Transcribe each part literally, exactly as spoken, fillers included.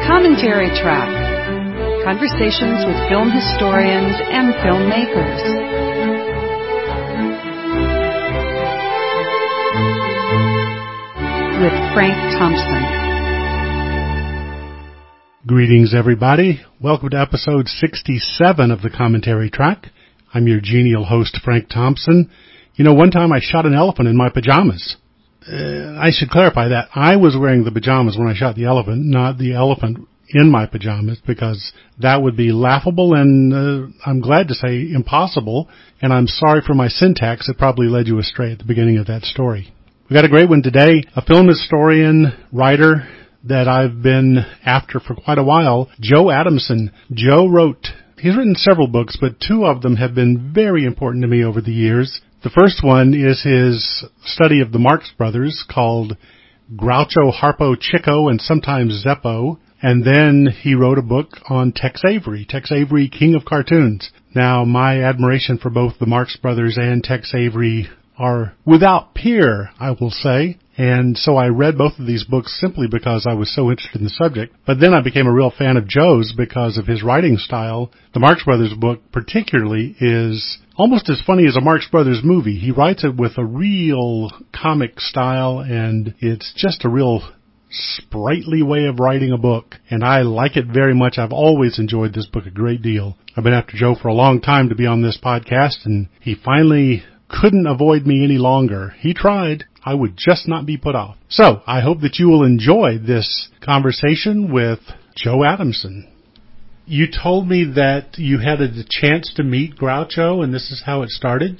Commentary Track. Conversations with film historians and filmmakers. With Frank Thompson. Greetings, everybody. Welcome to episode sixty-seven of the Commentary Track. I'm your genial host, Frank Thompson. You know, one time I shot an elephant in my pajamas. Uh, I should clarify that. I was wearing the pajamas when I shot the elephant, not the elephant in my pajamas, because that would be laughable and, uh, I'm glad to say, impossible. And I'm sorry for my syntax. It probably led you astray at the beginning of that story. We got a great one today. A film historian, writer that I've been after for quite a while, Joe Adamson. Joe wrote, he's written several books, but two of them have been very important to me over the years. The first one is his study of the Marx Brothers called Groucho, Harpo, Chico, and sometimes Zeppo. And then he wrote a book on Tex Avery, Tex Avery, King of Cartoons. Now, my admiration for both the Marx Brothers and Tex Avery are without peer, I will say. And so I read both of these books simply because I was so interested in the subject. But then I became a real fan of Joe's because of his writing style. The Marx Brothers book particularly is almost as funny as a Marx Brothers movie. He writes it with a real comic style, and it's just a real sprightly way of writing a book. And I like it very much. I've always enjoyed this book a great deal. I've been after Joe for a long time to be on this podcast, and he finally couldn't avoid me any longer. He tried. I would just not be put off. So, I hope that you will enjoy this conversation with Joe Adamson. You told me that you had a chance to meet Groucho, and this is how it started?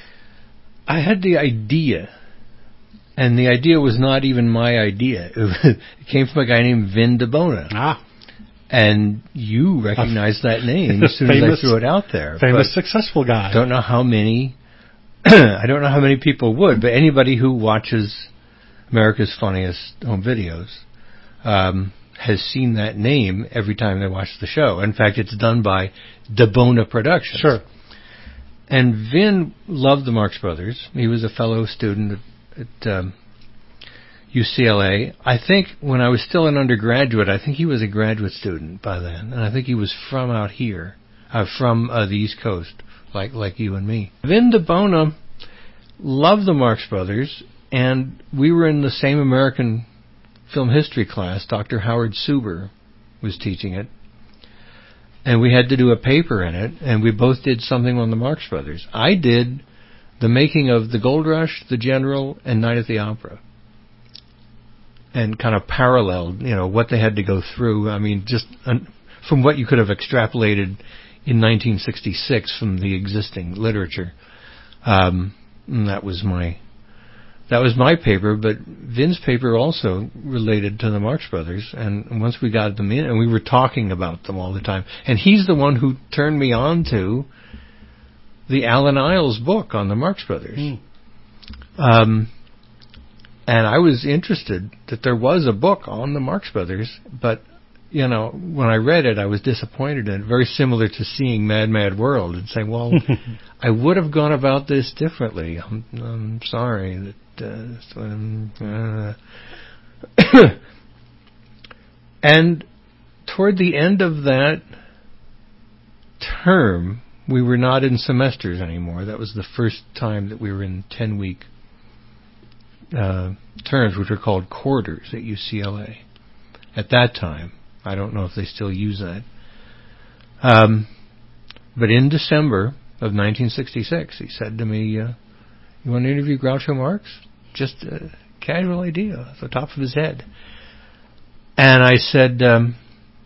I had the idea, and the idea was not even my idea. It came from a guy named Vin DeBona. Ah. And you recognized that name as soon famous, as I threw it out there. Famous, successful guy. I don't know how many... I don't know how many people would, but anybody who watches America's Funniest Home Videos um, has seen that name every time they watch the show. In fact, it's done by DeBona Productions. Sure. And Vin loved the Marx Brothers. He was a fellow student at, at um, U C L A. I think when I was still an undergraduate, I think he was a graduate student by then. And I think he was from out here, uh, from uh, the East Coast. Like like you and me. Vin DeBona loved the Marx Brothers, and we were in the same American film history class. Doctor Howard Suber was teaching it, and we had to do a paper in it, and we both did something on the Marx Brothers. I did the making of The Gold Rush, The General, and Night at the Opera, and kind of paralleled, you know, what they had to go through. I mean, just un- from what you could have extrapolated in nineteen sixty-six from the existing literature. Um, that was my that was my paper, but Vin's paper also related to the Marx Brothers, and once we got them in, and we were talking about them all the time, and he's the one who turned me on to the Alan Iles book on the Marx Brothers. Mm. Um, and I was interested that there was a book on the Marx Brothers, but you know, when I read it, I was disappointed in it. Very similar to seeing Mad, Mad World and saying, well, I would have gone about this differently. I'm, I'm sorry. that uh, um, uh. And toward the end of that term, we were not in semesters anymore. That was the first time that we were in ten-week uh, terms, which are called quarters at U C L A at that time. I don't know if they still use that. Um, but in December of nineteen sixty-six, he said to me, uh, you want to interview Groucho Marx? Just a casual idea off the top of his head. And I said, um,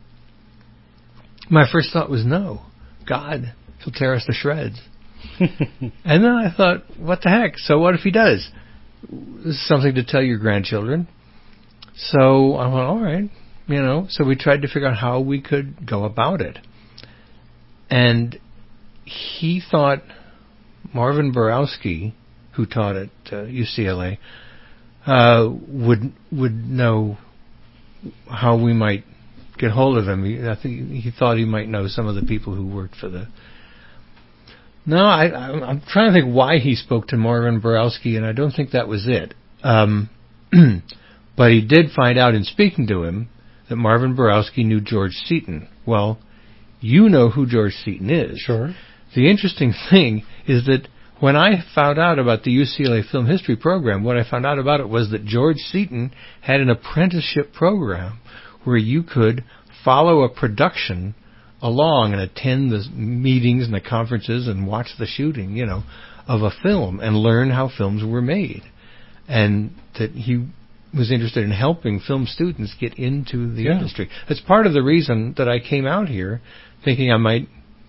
my first thought was no. God, he'll tear us to shreds. And then I thought, what the heck? So what if he does? This is something to tell your grandchildren. So I went, all right. You know, so we tried to figure out how we could go about it. And he thought Marvin Borowski, who taught at uh, U C L A, uh, would would know how we might get hold of him. He, I think he thought he might know some of the people who worked for the... No, I, I'm trying to think why he spoke to Marvin Borowski, and I don't think that was it. Um, but he did find out in speaking to him that Marvin Borowski knew George Seaton. Well, you know who George Seaton is. Sure. The interesting thing is that when I found out about the U C L A Film History program, what I found out about it was that George Seaton had an apprenticeship program where you could follow a production along and attend the meetings and the conferences and watch the shooting, you know, of a film and learn how films were made. And that he was interested in helping film students get into the yeah. industry. That's part of the reason that I came out here thinking I might,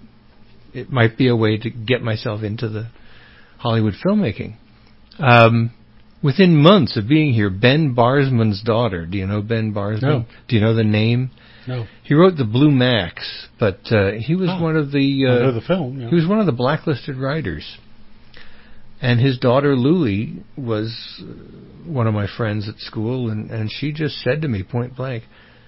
it might be a way to get myself into the Hollywood filmmaking. Um, within months of being here, Ben Barsman's daughter, do you know Ben Barsman? No. Do you know the name? No. He wrote The Blue Max, but uh, he was oh, one of the... Uh, I know the film. Yeah. He was one of the blacklisted writers. And his daughter, Luli, was one of my friends at school, and, and she just said to me point blank,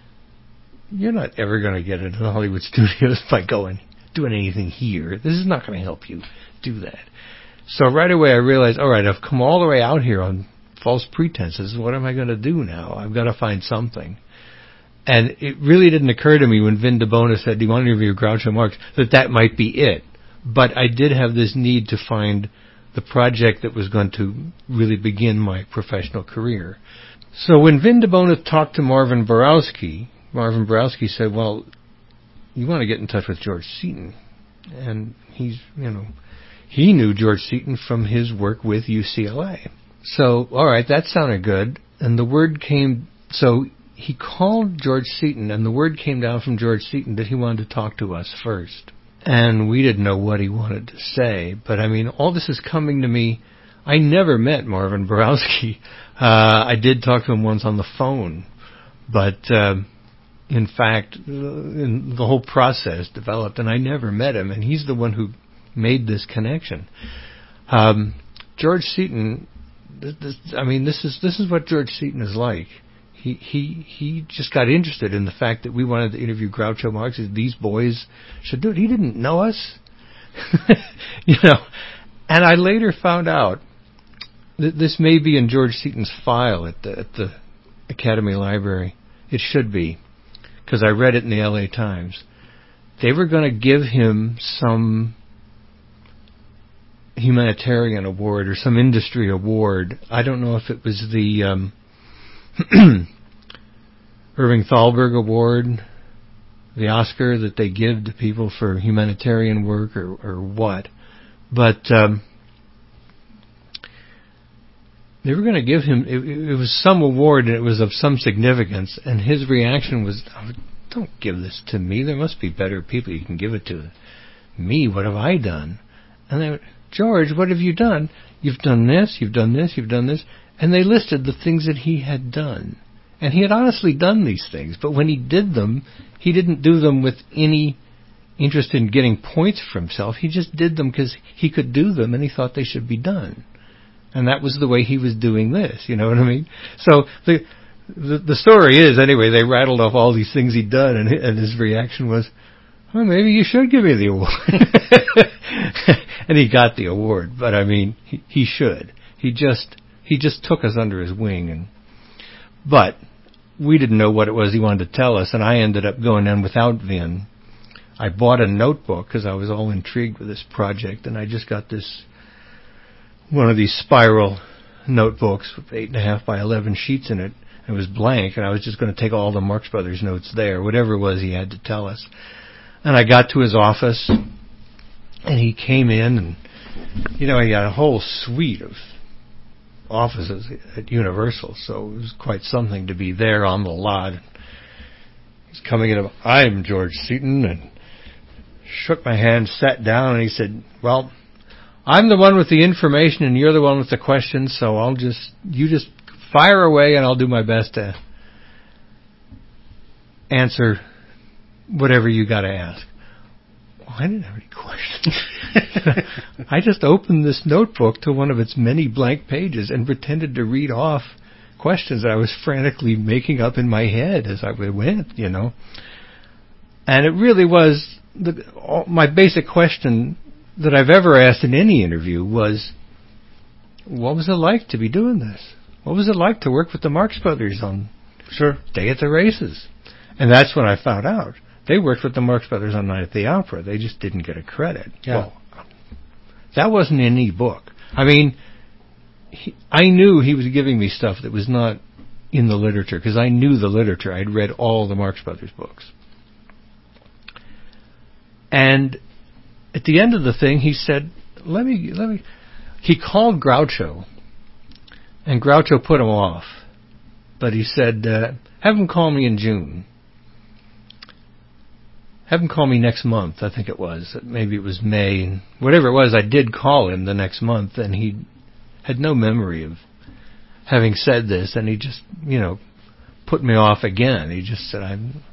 you're not ever going to get into the Hollywood studios by going, doing anything here. This is not going to help you do that. So right away I realized, all right, I've come all the way out here on false pretenses. What am I going to do now? I've got to find something. And it really didn't occur to me when Vin DeBona said, do you want to interview Groucho Marx, that that might be it. But I did have this need to find the project that was going to really begin my professional career. So when Vin DeBona talked to Marvin Borowski, Marvin Borowski said, well, you want to get in touch with George Seaton. And he's, you know, he knew George Seaton from his work with U C L A. So, all right, that sounded good. And the word came, so he called George Seaton, and the word came down from George Seaton that he wanted to talk to us first. And we didn't know what he wanted to say. But, I mean, all this is coming to me. I never met Marvin Borowski. Uh, I did talk to him once on the phone. But, uh, in fact, uh, in the whole process developed, and I never met him. And he's the one who made this connection. Um, George Seaton, this, this, I mean, this is this is what George Seaton is like. He he he just got interested in the fact that we wanted to interview Groucho Marx. These boys should do it. He didn't know us, you know. And I later found out that this may be in George Seaton's file at the at the Academy Library. It should be, because I read it in the L A Times. They were going to give him some humanitarian award or some industry award. I don't know if it was the um, Irving Thalberg Award, the Oscar that they give to people for humanitarian work, or, or what. But um, they were going to give him, it, it was some award, and it was of some significance, and his reaction was, oh, don't give this to me. There must be better people you can give it to. Me, what have I done? And they went, George, what have you done? You've done this, you've done this, you've done this. And they listed the things that he had done. And he had honestly done these things, but when he did them, he didn't do them with any interest in getting points for himself. He just did them because he could do them and he thought they should be done. And that was the way he was doing this, you know what I mean? So the the, the story is, anyway, they rattled off all these things he'd done, and, and his reaction was, well, maybe you should give me the award. And he got the award, but I mean, he, he should. He just he just took us under his wing, and but we didn't know what it was he wanted to tell us, and I ended up going in without Vin. I bought a notebook because I was all intrigued with this project, and I just got this one of these spiral notebooks with eight and a half by eleven sheets in it. It was blank, and I was just going to take all the Marx Brothers notes there, whatever it was he had to tell us. And I got to his office, and he came in, and, you know, he had a whole suite of offices at Universal, so it was quite something to be there on the lot. He's coming in, I'm George Seaton, and shook my hand, sat down, and he said, well, I'm the one with the information, and you're the one with the questions, so I'll just, you just fire away, and I'll do my best to answer whatever you got to ask. Well, I didn't have any questions. I just opened this notebook to one of its many blank pages and pretended to read off questions that I was frantically making up in my head as I went, you know. And it really was, the, all, my basic question that I've ever asked in any interview was, what was it like to be doing this? What was it like to work with the Marx Brothers on Sure. Day at the Races? And that's when I found out. They worked with the Marx Brothers on Night at the Opera. They just didn't get a credit. Yeah. Well, that wasn't in any book. I mean, he, I knew he was giving me stuff that was not in the literature, because I knew the literature. I'd read all the Marx Brothers books. And at the end of the thing, he said, let me, let me, he called Groucho, and Groucho put him off. But he said, uh, have him call me in June. Have him call me next month, I think it was. Maybe it was May. Whatever it was, I did call him the next month, and he had no memory of having said this, and he just, you know, put me off again. He just said, I'm,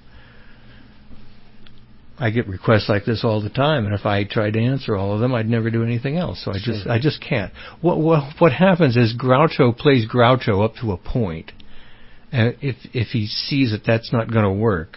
I get requests like this all the time, and if I tried to answer all of them, I'd never do anything else. So I just, I just can't. What, what, what happens is Groucho plays Groucho up to a point, and if if he sees that that's not going to work,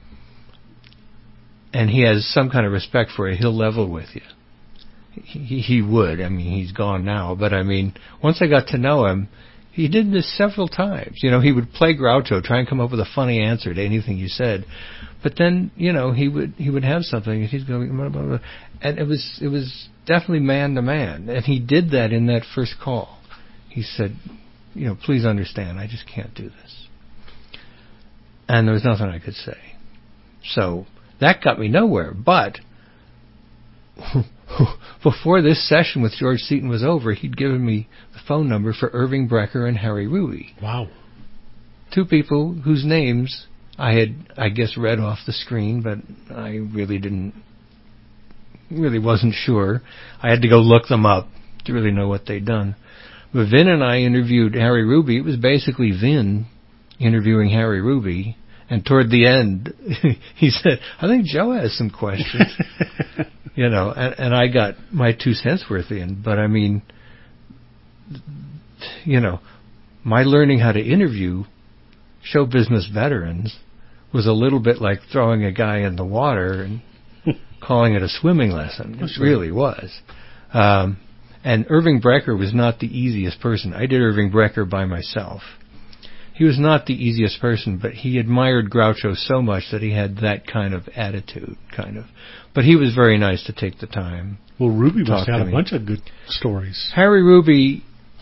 and he has some kind of respect for it, he'll level with you. He, he would. I mean, he's gone now, but I mean, once I got to know him, he did this several times. You know, he would play Groucho, try and come up with a funny answer to anything you said. But then, you know, he would he would have something, and he's going, blah, blah, blah. And it was it was definitely man to man. And he did that in that first call. He said, you know, please understand, I just can't do this. And there was nothing I could say. So that got me nowhere. But before this session with George Seaton was over, he'd given me the phone number for Irving Brecker and Harry Ruby. Wow. Two people whose names I had, I guess, read off the screen, but I really didn't, really wasn't sure. I had to go look them up to really know what they'd done. But Vin and I interviewed Harry Ruby. It was basically Vin interviewing Harry Ruby. And toward the end, he said, I think Joe has some questions. You know, and, and I got my two cents worth in. But, I mean, you know, my learning how to interview show business veterans was a little bit like throwing a guy in the water and calling it a swimming lesson. It really was. Um, and Irving Brecker was not the easiest person. I did Irving Brecker by myself. He was not the easiest person, but he admired Groucho so much that he had that kind of attitude, kind of. But he was very nice to take the time. Well, Ruby must have had a me. bunch of good stories. Harry Ruby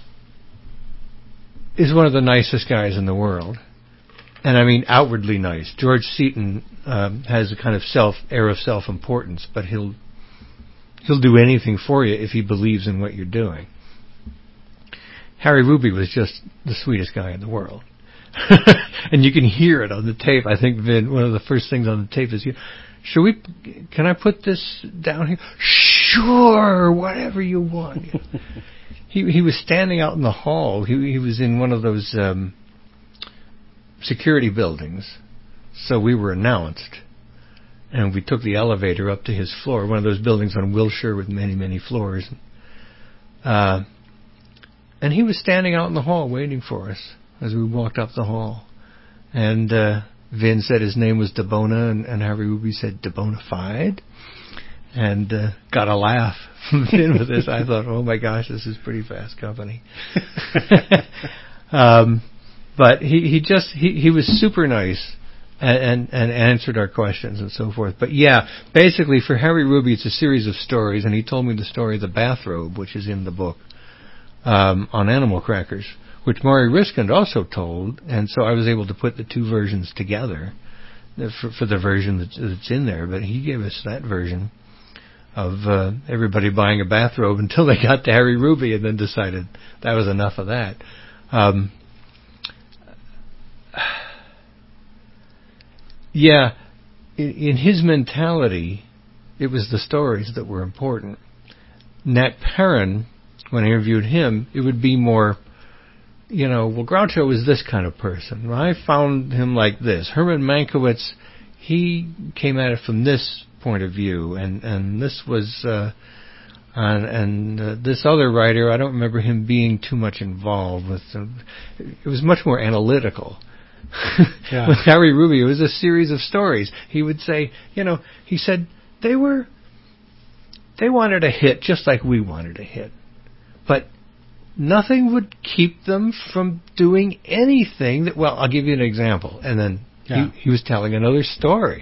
is one of the nicest guys in the world. And I mean outwardly nice. George Seaton um, has a kind of self air of self-importance, but he'll he'll do anything for you if he believes in what you're doing. Harry Ruby was just the sweetest guy in the world. And you can hear it on the tape. I think, Vin, one of the first things on the tape is, should we, can I put this down here? Sure, whatever you want. he he was standing out in the hall. He he was in one of those um, security buildings. So we were announced. And we took the elevator up to his floor, one of those buildings on Wilshire with many, many floors. Uh, and he was standing out in the hall waiting for us as we walked up the hall. And uh, Vin said his name was DeBona, and, and Harry Ruby said DeBonafide. And uh, got a laugh from Vin with this. I thought, oh my gosh, this is pretty fast company. um, but he, he just, he, he was super nice and, and, and answered our questions and so forth. But yeah, basically for Harry Ruby, it's a series of stories, and he told me the story of the bathrobe, which is in the book, um, on Animal Crackers, which Maury Riskind also told, and so I was able to put the two versions together for, for the version that's, that's in there. But he gave us that version of uh, everybody buying a bathrobe until they got to Harry Ruby and then decided that was enough of that. Um, yeah, in, in his mentality, it was the stories that were important. Nat Perrin, when I interviewed him, it would be more, you know, well, Groucho is this kind of person. I found him like this. Herman Mankiewicz, he came at it from this point of view, and, and this was, uh, and, and uh, this other writer, I don't remember him being too much involved with them. It was much more analytical. Yeah. With Harry Ruby, it was a series of stories. He would say, you know, he said, they were, they wanted a hit just like we wanted a hit. But nothing would keep them from doing anything that, well, I'll give you an example, and then Yeah. He, he was telling another story.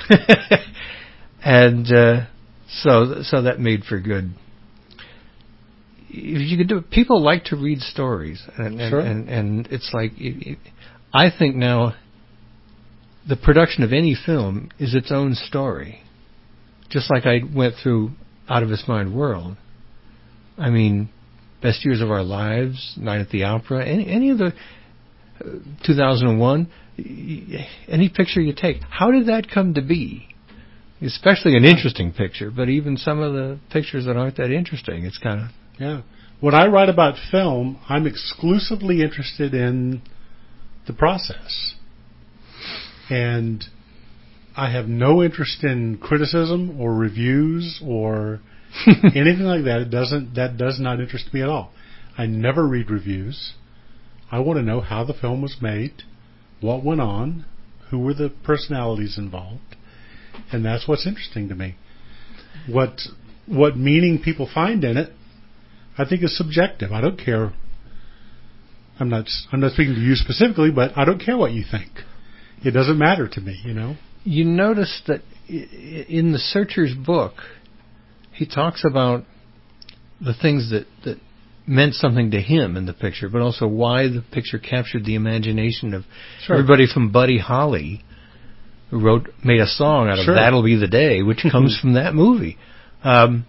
And uh, so so that made for good. If you could do it, people like to read stories, and and, Sure. and, and it's like it, it, I think now the production of any film is its own story. Just like I went through Out of His Mind World. I mean, Best Years of Our Lives, Night at the Opera, any any of the uh, two thousand one, any picture you take. How did that come to be? Especially an interesting picture, but even some of the pictures that aren't that interesting, it's kind of... Yeah. When I write about film, I'm exclusively interested in the process. And I have no interest in criticism or reviews or anything like that. It doesn't, that does not interest me at all. I never read reviews. I want to know how the film was made, what went on, who were the personalities involved. And that's what's interesting to me. What what meaning people find in it, I think, is subjective. I don't care. I'm not I'm not speaking to you specifically, but I don't care what you think. It doesn't matter to me, you know. You notice that in the Searcher's book, he talks about the things that, that meant something to him in the picture, but also why the picture captured the imagination of Sure. everybody from Buddy Holly, who wrote, made a song out of Sure. That'll Be the Day, which comes from that movie, um,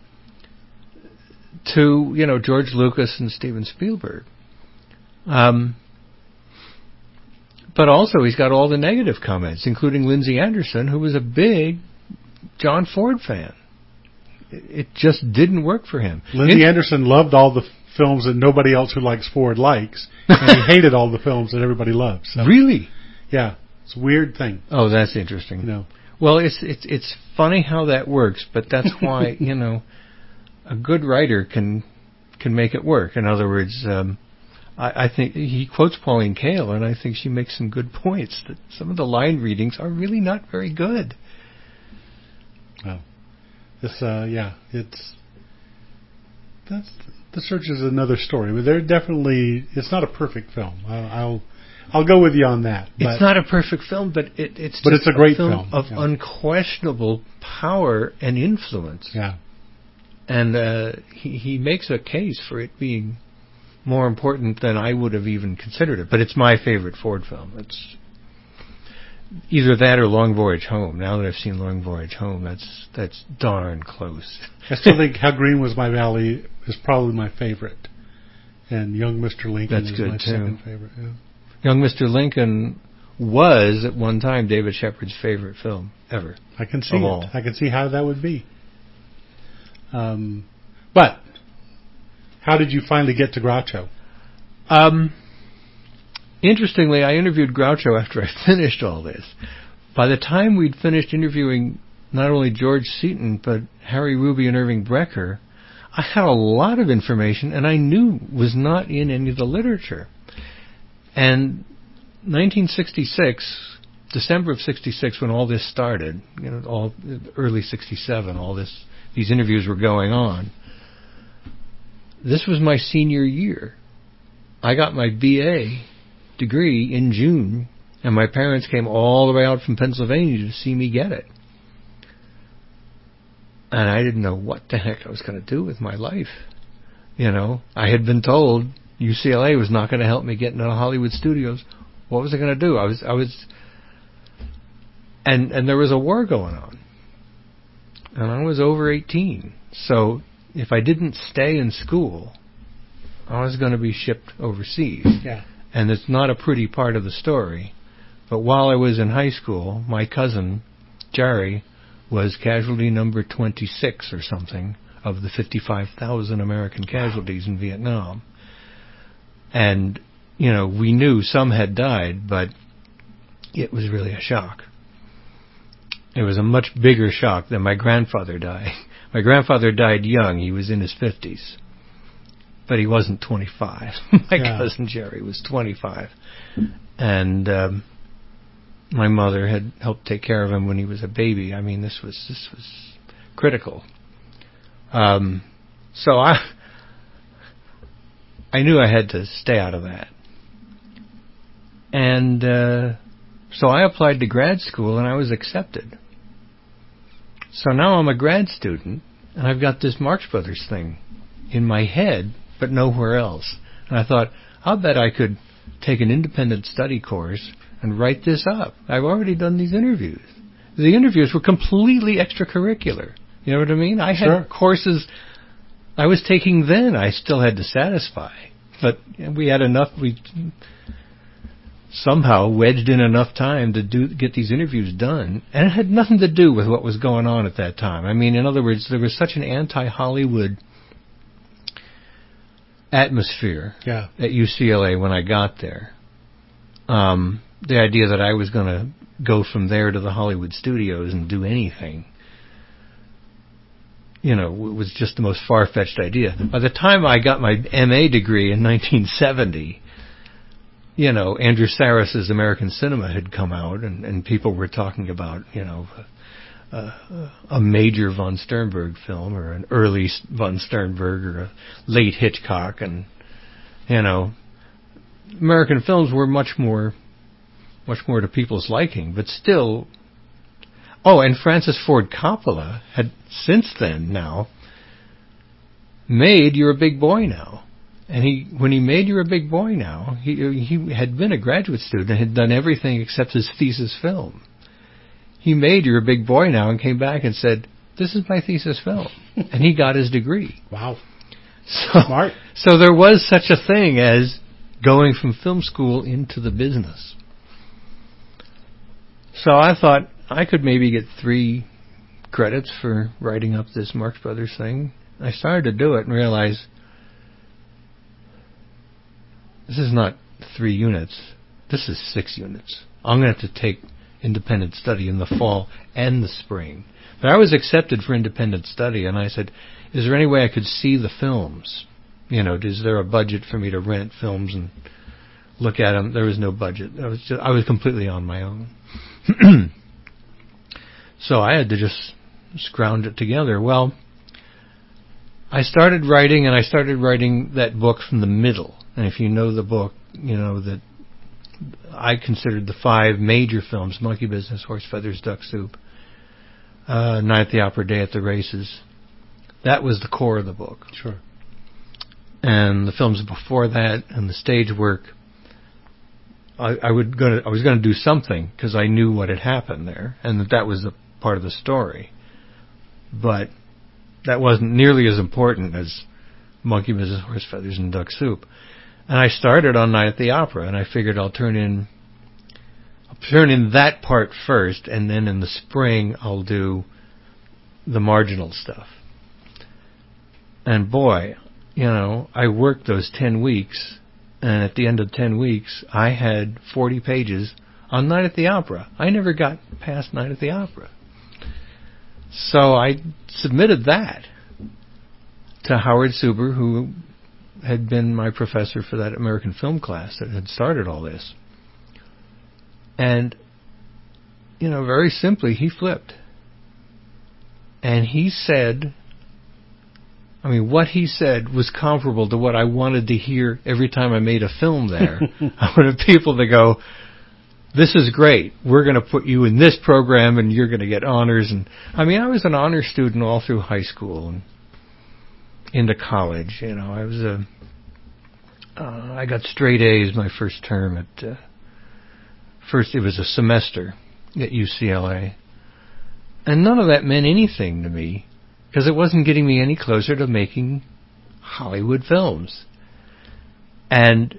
to, you know, George Lucas and Steven Spielberg. Um, but also he's got all the negative comments, including Lindsay Anderson, who was a big John Ford fan. It just didn't work for him. Lindsay In- Anderson loved all the films that nobody else who likes Ford likes, and he hated all the films that everybody loves. So, Really? yeah. It's a weird thing, Oh, that's interesting. you know. Well, it's it's it's funny how that works, but that's why you know a good writer can can make it work. In other words, um, I, I think he quotes Pauline Kael, and I think she makes some good points. That some of the line readings are really not very good. Well, this, uh, yeah, it's that's The Search is another story, but they're definitely it's not a perfect film. I'll I'll, I'll go with you on that. But It's not a perfect film, but it, it's But just it's a great film, film, of yeah. unquestionable power and influence. yeah, And uh, he he makes a case for it being more important than I would have even considered it. But it's my favorite Ford film. It's either that or Long Voyage Home. Now that I've seen Long Voyage Home, that's that's darn close. I still think How Green Was My Valley is probably my favorite, and Young Mister Lincoln That's is good, my too. second favorite. Yeah. Young Mister Lincoln was at one time David Shepard's favorite film ever. I can see Of it. all. I can see how that would be. Um, but how did you finally get to Groucho? Um, interestingly, I interviewed Groucho after I finished all this. By the time we'd finished interviewing not only George Seaton, but Harry Ruby and Irving Brecker, I had a lot of information, and I knew was not in any of the literature. And nineteen sixty-six, December of sixty-six, when all this started, you know, all early sixty-seven, all this, these interviews were going on. This was my senior year. I got my B A degree in June, and my parents came all the way out from Pennsylvania to see me get it. And I didn't know what the heck I was going to do with my life. You know, I had been told U C L A was not going to help me get into Hollywood studios. What was I going to do? I was, I was, and and there was a war going on, and I was over eighteen. So if I didn't stay in school, I was going to be shipped overseas. Yeah. And it's not a pretty part of the story. But while I was in high school, my cousin, Jerry, was casualty number twenty-six or something of the fifty-five thousand American casualties in Vietnam. And, you know, we knew some had died, but it was really a shock. It was a much bigger shock than my grandfather dying. My grandfather died young. He was in his fifties. But he wasn't twenty-five. My Yeah. cousin Jerry was twenty-five. And um, my mother had helped take care of him when he was a baby. I mean, this was this was critical. Um, so I I knew I had to stay out of that. And uh, So I applied to grad school and I was accepted. So now I'm a grad student and I've got this Marx Brothers thing in my head, but nowhere else. And I thought, I'll bet I could take an independent study course and write this up. I've already done these interviews. The interviews were completely extracurricular. You know what I mean? I had Sure. courses I was taking then I still had to satisfy. But we had enough, we somehow wedged in enough time to do get these interviews done. And it had nothing to do with what was going on at that time. I mean, in other words, there was such an anti-Hollywood atmosphere Yeah. at U C L A when I got there. Um, the idea that I was going to go from there to the Hollywood studios and do anything, you know, was just the most far-fetched idea. By the time I got my M A degree in nineteen seventy, you know, Andrew Sarris's American Cinema had come out, and, and people were talking about, you know, uh, a major von Sternberg film, or an early von Sternberg, or a late Hitchcock, and, you know, American films were much more, much more to people's liking, but still. Oh, and Francis Ford Coppola had since then now made You're a Big Boy Now. And he, when he made You're a Big Boy Now, he he had been a graduate student and had done everything except his thesis film. He made You're a Big Boy Now and came back and said, this is my thesis film. And he got his degree. Wow. So, Smart. So there was such a thing as going from film school into the business. So I thought I could maybe get three credits for writing up this Marx Brothers thing. I started to do it and realized this is not three units. This is six units. I'm going to have to take independent study in the fall and the spring. But I was accepted for independent study, and I said, is there any way I could see the films? You know, is there a budget for me to rent films and look at them? There was no budget. I was just, I was completely on my own. So I had to just scrounge it together. Well, I started writing, and I started writing that book from the middle. And if you know the book, you know that I considered the five major films: Monkey Business, Horse Feathers, Duck Soup, uh, Night at the Opera, Day at the Races. That was the core of the book. Sure. And the films before that and the stage work, I, I would gonna I was going to do something because I knew what had happened there, and that that was a part of the story. But that wasn't nearly as important as Monkey Business, Horse Feathers, and Duck Soup. And I started on Night at the Opera, and I figured I'll turn in I'll turn in that part first, and then in the spring I'll do the marginal stuff. And boy, you know, I worked those ten weeks, and at the end of ten weeks, I had forty pages on Night at the Opera. I never got past Night at the Opera. So I submitted that to Howard Suber, who had been my professor for that American film class that had started all this. And, you know, very simply, he flipped. And he said, I mean, what he said was comparable to what I wanted to hear every time I made a film there. I wanted people to go, this is great. We're going to put you in this program and you're going to get honors. And I mean, I was an honor student all through high school and into college. You know, I was a, uh, I got straight A's my first term at, uh, first it was a semester at U C L A. And none of that meant anything to me because it wasn't getting me any closer to making Hollywood films. And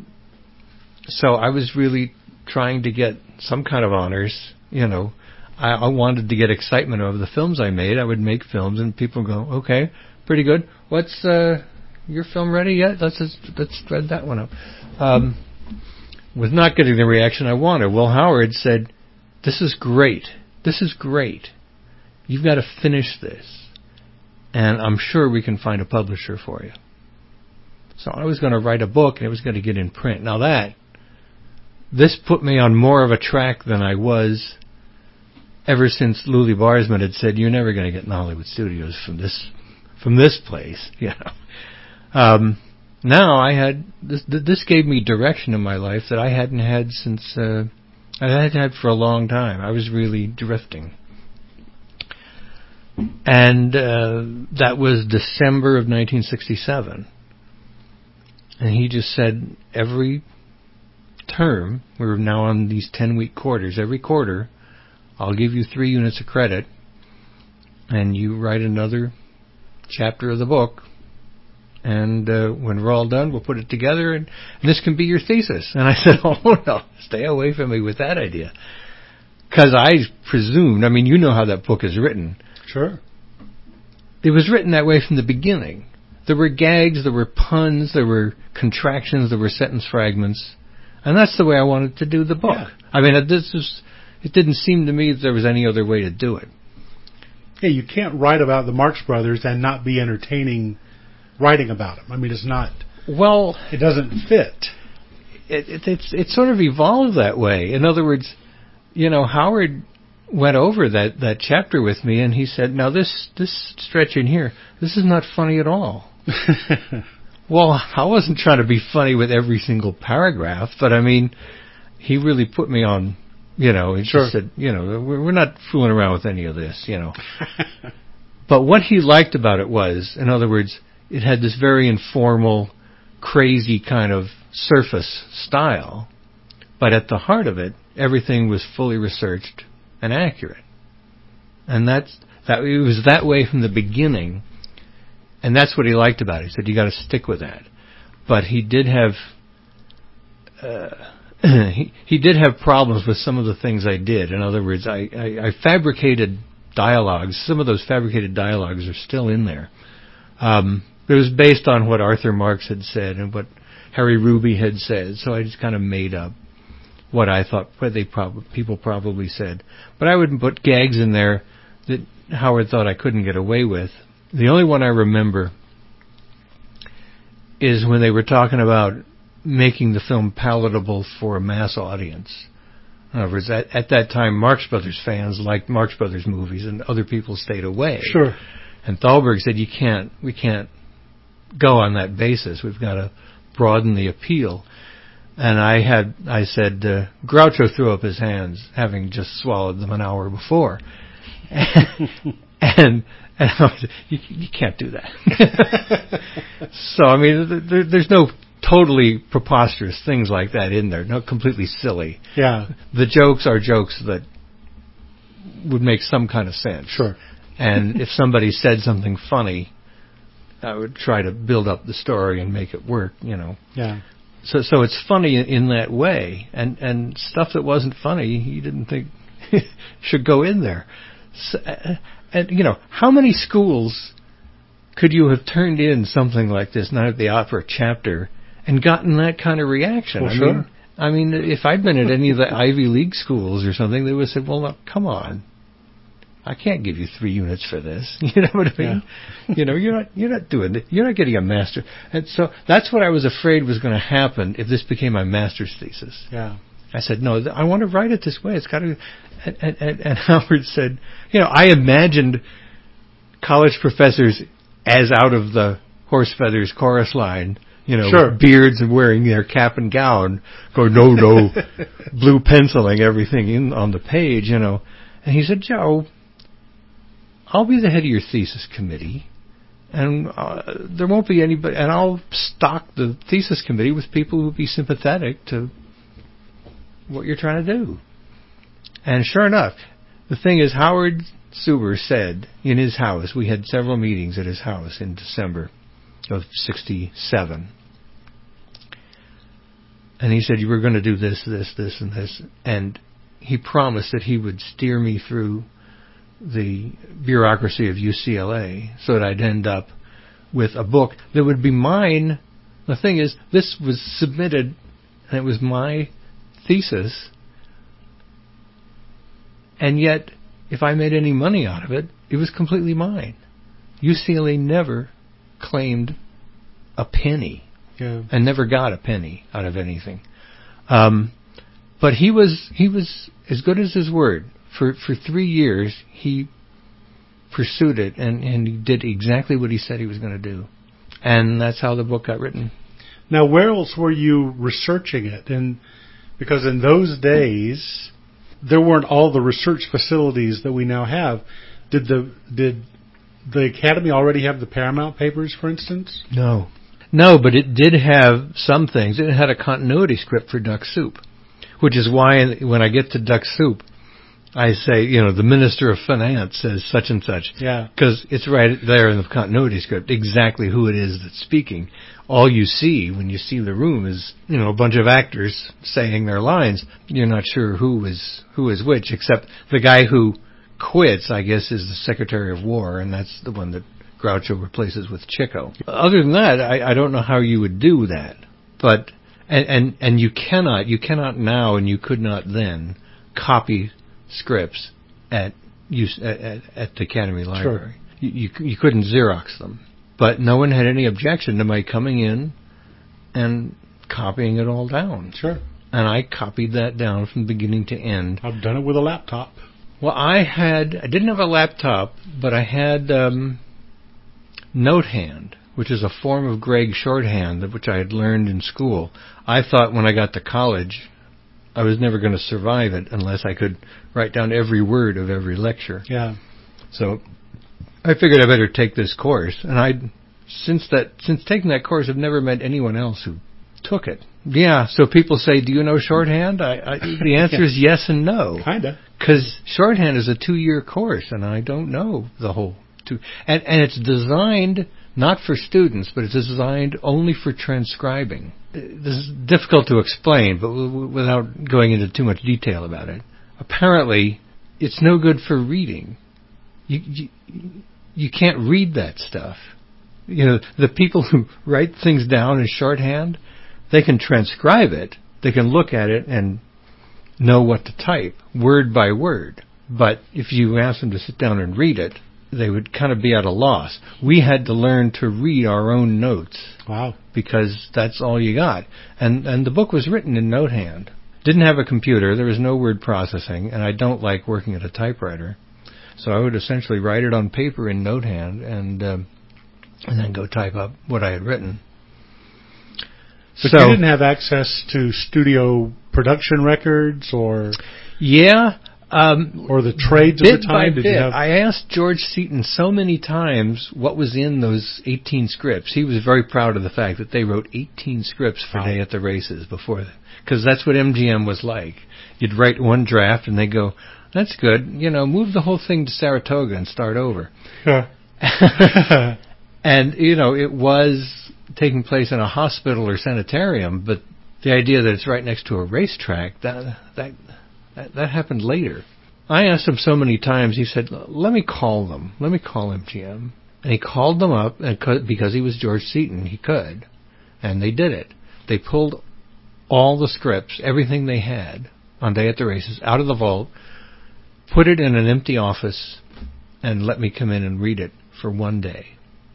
so I was really trying to get some kind of honors. You know, I, I wanted to get excitement over the films I made. I would make films and people would go, okay, pretty good. What's uh, your film ready yet? Let's just, let's thread that one up. Um, was not getting the reaction I wanted. Well, Howard said, this is great. This is great. You've got to finish this. And I'm sure we can find a publisher for you. So I was going to write a book and it was going to get in print. Now that, this put me on more of a track than I was ever since Luli Barsman had said, you're never going to get in the Hollywood studios from this from this place. You know. Um, now I had, this, this gave me direction in my life that I hadn't had since uh, I had had for a long time. I was really drifting. And uh, that was December of nineteen sixty-seven. And he just said, every term, we were now on these ten-week quarters, every quarter, I'll give you three units of credit, and you write another chapter of the book, and uh, when we're all done, we'll put it together, and, and this can be your thesis. And I said, oh, no, stay away from me with that idea. Because I presumed, I mean, you know how that book is written. Sure. It was written that way from the beginning. There were gags, there were puns, there were contractions, there were sentence fragments, and that's the way I wanted to do the book. Yeah. I mean, this is, it didn't seem to me that there was any other way to do it. Yeah, you can't write about the Marx Brothers and not be entertaining writing about them. I mean, it's not... Well... It doesn't fit. It, it, it's, it sort of evolved that way. In other words, you know, Howard went over that, that chapter with me, and he said, now this, this stretch in here, this is not funny at all. Well, I wasn't trying to be funny with every single paragraph, but I mean, he really put me on, you know, he sure. just said, you know, we're, we're not fooling around with any of this, you know. But what he liked about it was, in other words, it had this very informal, crazy kind of surface style, but at the heart of it, everything was fully researched and accurate. And that's, that, it was that way from the beginning. And that's what he liked about it. He said, you got to stick with that. But he did have, uh, he, he did have problems with some of the things I did. In other words, I, I, I fabricated dialogues. Some of those fabricated dialogues are still in there. Um, it was based on what Arthur Marx had said and what Harry Ruby had said. So I just kind of made up what I thought, what they prob- people probably said. But I would put gags in there that Howard thought I couldn't get away with. The only one I remember is when they were talking about making the film palatable for a mass audience. In other words, at, at that time, Marx Brothers fans liked Marx Brothers movies, and other people stayed away. Sure. And Thalberg said, "You can't, we can't go on that basis. We've got to broaden the appeal." And I had, I said, uh, Groucho threw up his hands, having just swallowed them an hour before, and. And I was, you, you can't do that. So, I mean, there, there's no totally preposterous things like that in there. No, completely silly. Yeah. The jokes are jokes that would make some kind of sense. Sure. And if somebody said something funny, I would try to build up the story and make it work, you know. Yeah. So, so it's funny in that way. And, and stuff that wasn't funny, he didn't think should go in there. So, uh, And, you know, how many schools could you have turned in something like this, Night at the Opera chapter, and gotten that kind of reaction? Well, I sure. mean, I mean, if I'd been at any of the Ivy League schools or something, they would have said, well, no, come on. I can't give you three units for this. You know what I mean? Yeah. You know, you're not, you're not doing it. You're not getting a master. And so that's what I was afraid was going to happen if this became my master's thesis. Yeah. I said, no, I want to write it this way. It's got to. And, and, and Howard said, you know, I imagined college professors as out of the Horse Feathers chorus line, you know, sure. with beards and wearing their cap and gown, going, no, no, blue penciling everything in on the page, you know. And he said, Joe, I'll be the head of your thesis committee, and uh, there won't be anybody, and I'll stock the thesis committee with people who will be sympathetic to what you're trying to do. And sure enough, the thing is, Howard Suber said in his house, we had several meetings at his house in December of sixty-seven. And he said, you were going to do this, this, this, and this. And he promised that he would steer me through the bureaucracy of U C L A so that I'd end up with a book that would be mine. The thing is, this was submitted, and it was my thesis. And yet, if I made any money out of it, it was completely mine. U C L A never claimed a penny. Yeah. And never got a penny out of anything. Um, but he was he was as good as his word. For for three years, he pursued it, and, and he did exactly what he said he was going to do. And that's how the book got written. Now, where else were you researching it? And Because in those days, there weren't all the research facilities that we now have. Did the did the Academy already have the Paramount papers, for instance? No. No, but it did have some things. It had a continuity script for Duck Soup, which is why when I get to Duck Soup, I say, you know, the Minister of Finance says such and such. Yeah. Because it's right there in the continuity script, exactly who it is that's speaking. All you see when you see the room is, you know, a bunch of actors saying their lines. You're not sure who is who is which, except the guy who quits, I guess, is the Secretary of War, and that's the one that Groucho replaces with Chico. Other than that, I, I don't know how you would do that. But and, and and you cannot you cannot now, and you could not then copy scripts at use at, at, at the Academy Library. Sure. You, you you couldn't Xerox them. But no one had any objection to my coming in and copying it all down. Sure. And I copied that down from beginning to end. I've done it with a laptop. Well, I had, I didn't have a laptop, but I had um, Notehand, which is a form of Gregg shorthand, which I had learned in school. I thought when I got to college, I was never going to survive it unless I could write down every word of every lecture. Yeah. So I figured I better take this course, and I, since that, since taking that course, I've never met anyone else who took it. Yeah. So people say, "Do you know shorthand?" I, I the answer is yes and no. Kinda. Because shorthand is a two-year course, and I don't know the whole two. And and it's designed not for students, but it's designed only for transcribing. This is difficult to explain, but w- w- without going into too much detail about it. Apparently, it's no good for reading. You, you you can't read that stuff. You know, the people who write things down in shorthand, they can transcribe it. They can look at it and know what to type, word by word. But if you ask them to sit down and read it, they would kind of be at a loss. We had to learn to read our own notes. Wow. Because that's all you got. And and the book was written in Notehand. Didn't have a computer. There was no word processing, and I don't like working at a typewriter. So I would essentially write it on paper in Notehand and uh, and then go type up what I had written. But so, you didn't have access to studio production records or yeah, um, or the trades bit of the time. By Did bit, you have? I asked George Seaton so many times what was in those eighteen scripts. He was very proud of the fact that they wrote eighteen scripts for Wow. Day at the Races before, because that's what M G M was like. You'd write one draft and they go, "That's good. You know, move the whole thing to Saratoga and start over." Yeah. And you know, it was taking place in a hospital or sanitarium, but the idea that it's right next to a racetrack, that that that, that happened later. I asked him so many times, he said, "Let me call them. Let me call M G M." And he called them up, and because he was George Seaton, he could. And they did it. They pulled all the scripts, everything they had on Day at the Races, out of the vault, put it in an empty office, and let me come in and read it for one day.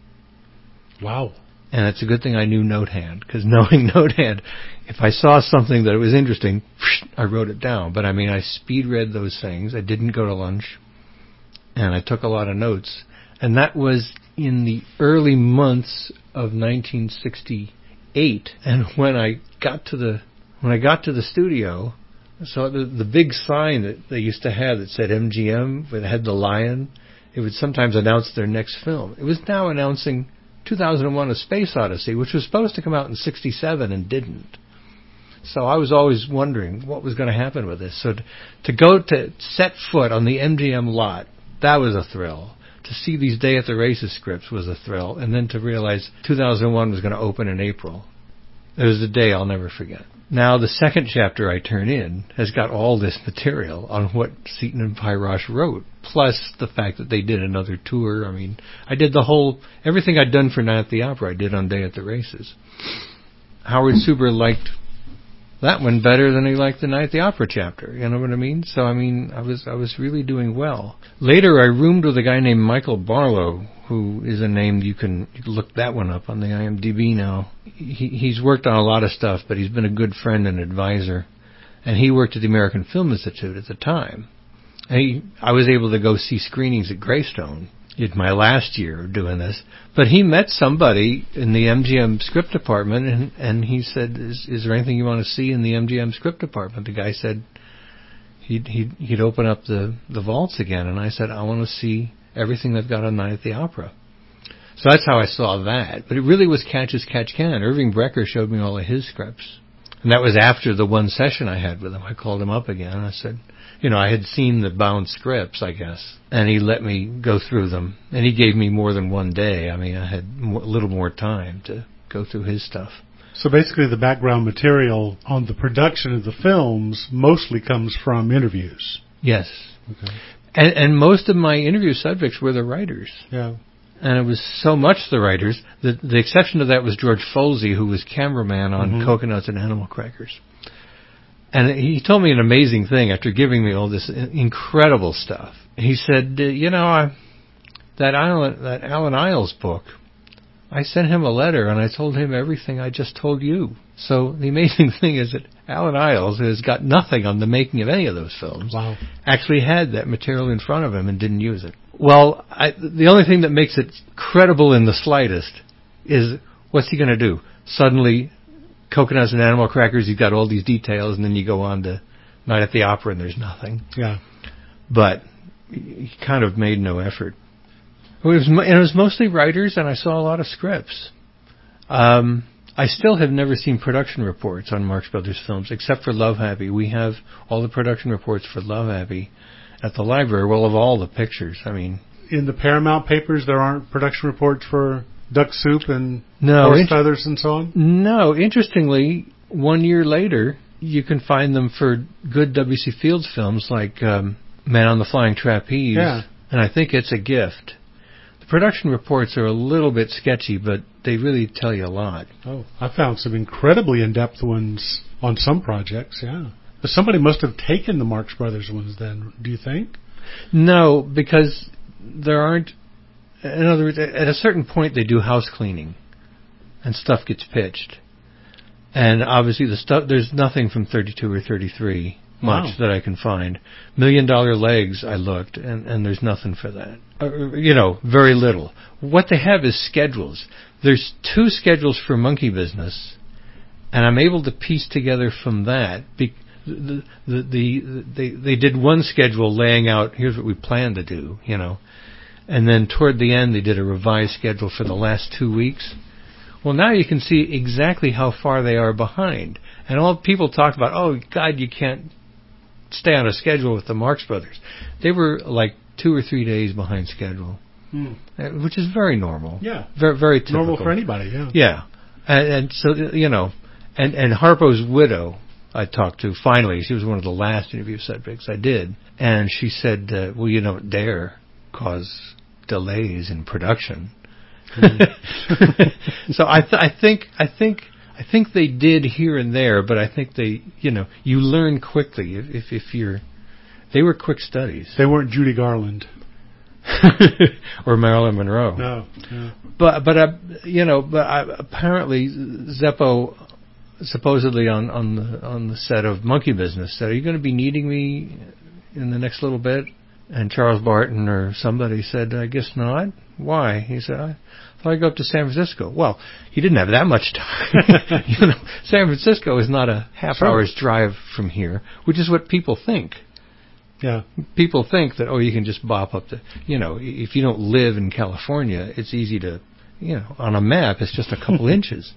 Wow. And it's a good thing I knew Notehand, because knowing Notehand, if I saw something that was interesting, I wrote it down. But I mean, I speed read those things. I didn't go to lunch, and I took a lot of notes. And that was in the early months of nineteen sixty-eight. And when I got to the when I got to the studio, so the the big sign that they used to have that said M G M, that had the lion, it would sometimes announce their next film. It was now announcing two thousand one: A Space Odyssey, which was supposed to come out in sixty-seven and didn't. So I was always wondering what was going to happen with this. So to, to go to set foot on the M G M lot, that was a thrill. To see these Day at the Races scripts was a thrill. And then to realize two thousand one was going to open in April. It was a day I'll never forget. Now the second chapter I turn in has got all this material on what Seaton and Pyrosh wrote, plus the fact that they did another tour. I mean, I did the whole, everything I'd done for Night at the Opera I did on Day at the Races. Howard Suber liked that one better than he liked the Night at the Opera chapter. You know what I mean? So, I mean, I was I was really doing well. Later, I roomed with a guy named Michael Barlow, who is a name you can, you can look that one up on the I M D B now. He, he's worked on a lot of stuff, but he's been a good friend and advisor. And he worked at the American Film Institute at the time. And he, I was able to go see screenings at Greystone. in my last year of doing this. But he met somebody in the M G M script department, and, and he said, is, is there anything you want to see in the M G M script department? The guy said he'd, he'd, he'd open up the, the vaults again, and I said, I want to see everything they've got on Night at the Opera. So that's how I saw that. But it really was Catch as Catch Can. Irving Brecker showed me all of his scripts. And that was after the one session I had with him. I called him up again, and I said, you know, I had seen the bound scripts, I guess, and he let me go through them. And he gave me more than one day. I mean, I had a little more time to go through his stuff. So basically the background material on the production of the films mostly comes from interviews. Yes. Okay. And, and most of my interview subjects were the writers. Yeah. And it was so much the writers. The, the exception to that was George Folsey, who was cameraman on mm-hmm. Coconuts and Animal Crackers. And he told me an amazing thing after giving me all this incredible stuff. He said, you know, I, that Alan, that Alan Isles book, I sent him a letter and I told him everything I just told you. So the amazing thing is that Alan Isles, who has got nothing on the making of any of those films, wow. actually had that material in front of him and didn't use it. Well, I, the only thing that makes it credible in the slightest is, what's he going to do? Suddenly, Coconuts and Animal Crackers, you've got all these details, and then you go on to Night at the Opera and there's nothing. Yeah. But he kind of made no effort. It was, and it was mostly writers, and I saw a lot of scripts. Um, I still have never seen production reports on Marx Brothers films, except for Love Happy. We have all the production reports for Love Happy at the library, well, of all the pictures. I mean, in the Paramount papers, there aren't production reports for Duck Soup and no, Horse int- Feathers and so on? No. Interestingly, one year later, you can find them for good W C. Fields films like um, Man on the Flying Trapeze, yeah. and I think It's a Gift. The production reports are a little bit sketchy, but they really tell you a lot. Oh, I found some incredibly in-depth ones on some projects, yeah. But somebody must have taken the Marx Brothers ones then, do you think? No, because there aren't... In other words, at a certain point they do house cleaning, and stuff gets pitched. And obviously the stuff, there's nothing from thirty-two or thirty-three much wow. that I can find. Million Dollar Legs, I looked, and, and there's nothing for that. Uh, you know, very little. What they have is schedules. There's two schedules for Monkey Business, and I'm able to piece together from that. Be, the, the, the, they, they did one schedule laying out, here's what we plan to do, you know. And then toward the end, they did a revised schedule for the last two weeks. Well, now you can see exactly how far they are behind. And all people talk about, oh, God, you can't stay on a schedule with the Marx Brothers. They were like two or three days behind schedule, hmm. which is very normal. Yeah. Very, very typical. Normal for anybody, yeah. Yeah. And, and so, you know, and, and Harpo's widow I talked to, finally, she was one of the last interview subjects I did. And she said, uh, well, you don't dare cause delays in production. Mm. So I, th- I think, I think, I think they did here and there, but I think they, you know, you learn quickly if, if, if you're, they were quick studies. They weren't Judy Garland. Or Marilyn Monroe. No. no. But, but, uh, you know, but I, apparently Zeppo, supposedly on, on the, on the set of Monkey Business said, are you going to be needing me in the next little bit? And Charles Barton or somebody said, I guess not. Why? He said, I thought I'd go up to San Francisco. Well, he didn't have that much time. You know, San Francisco is not a half sure. hour's drive from here, which is what people think. Yeah. People think that, oh, you can just bop up the, you know, if you don't live in California, it's easy to, you know, on a map, it's just a couple inches.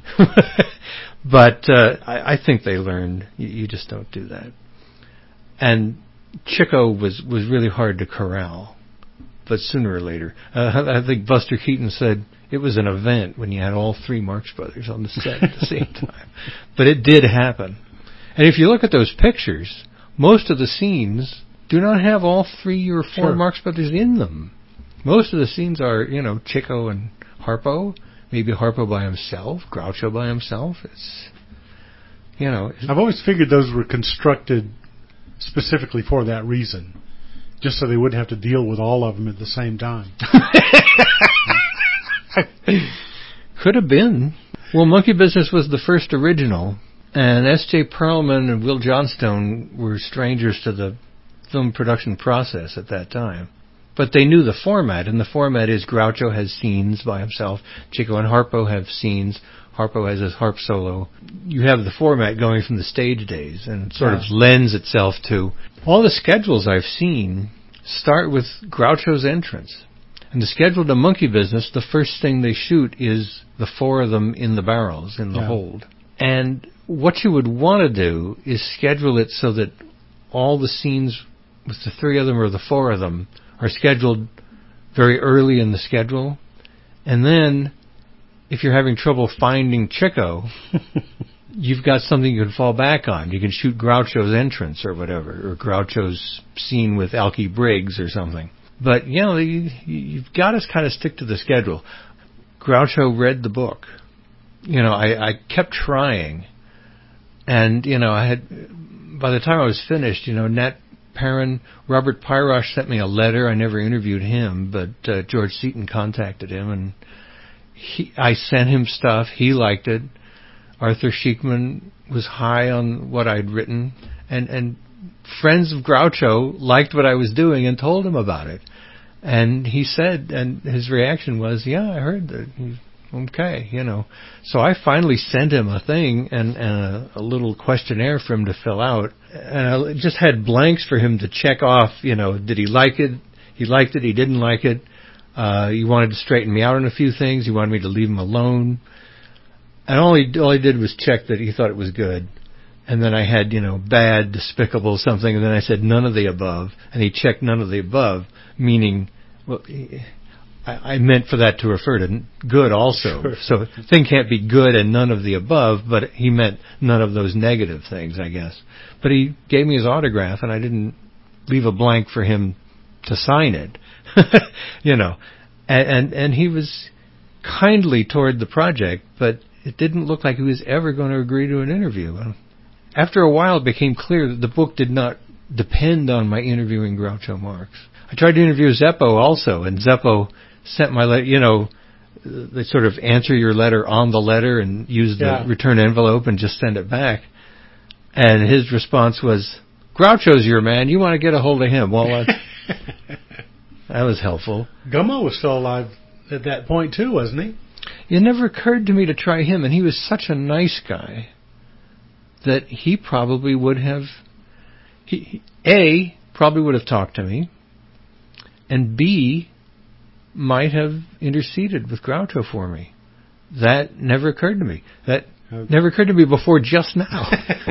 But uh, I, I think they learned you, you just don't do that. And Chico was, was really hard to corral, but sooner or later. Uh, I think Buster Keaton said it was an event when you had all three Marx Brothers on the set at the same time. But it did happen. And if you look at those pictures, most of the scenes do not have all three or four sure. Marx Brothers in them. Most of the scenes are, you know, Chico and Harpo, maybe Harpo by himself, Groucho by himself. It's, you know. I've always figured those were constructed specifically for that reason, just so they wouldn't have to deal with all of them at the same time. Could have been. Well, Monkey Business was the first original, and S J Perlman and Will Johnstone were strangers to the film production process at that time. But they knew the format, and the format is Groucho has scenes by himself, Chico and Harpo have scenes, Harpo has his harp solo. You have the format going from the stage days, and it sort yeah. of lends itself to... All the schedules I've seen start with Groucho's entrance. And the schedule to Monkey Business, the first thing they shoot is the four of them in the barrels, in the yeah. hold. And what you would want to do is schedule it so that all the scenes with the three of them or the four of them are scheduled very early in the schedule. And then, if you're having trouble finding Chico, you've got something you can fall back on. You can shoot Groucho's entrance or whatever, or Groucho's scene with Alky Briggs or something. But, you know, you, you've got to kind of stick to the schedule. Groucho read the book. You know, I, I kept trying. And, you know, I had, by the time I was finished, you know, Nat Perrin, Robert Pyrosh sent me a letter. I never interviewed him, but uh, George Seaton contacted him, and he, I sent him stuff. He liked it. Arthur Sheikman was high on what I'd written, and, and friends of Groucho liked what I was doing and told him about it. And he said, and his reaction was, yeah, I heard that. He's okay, you know. So I finally sent him a thing and, and a, a little questionnaire for him to fill out. And I just had blanks for him to check off, you know, did he like it? He liked it, he didn't like it. Uh, he wanted to straighten me out on a few things. He wanted me to leave him alone. And all he, all he did was check that he thought it was good. And then I had, you know, bad, despicable, something. And then I said none of the above. And he checked none of the above, meaning, well, I, I meant for that to refer to good also. Sure. So the thing can't be good and none of the above, but he meant none of those negative things, I guess. But he gave me his autograph, and I didn't leave a blank for him to sign it. You know. And, and, and he was kindly toward the project, but it didn't look like he was ever going to agree to an interview. After a while, it became clear that the book did not depend on my interviewing Groucho Marx. I tried to interview Zeppo also, and Zeppo sent my letter, you know, they sort of answer your letter on the letter and use the yeah. return envelope and just send it back. And his response was, Groucho's your man, you want to get a hold of him. Well, that was helpful. Gummo was still alive at that point too, wasn't he? It never occurred to me to try him, and he was such a nice guy that he probably would have, he, A, probably would have talked to me, and B, might have interceded with Groucho for me. That never occurred to me. That okay. never occurred to me before just now.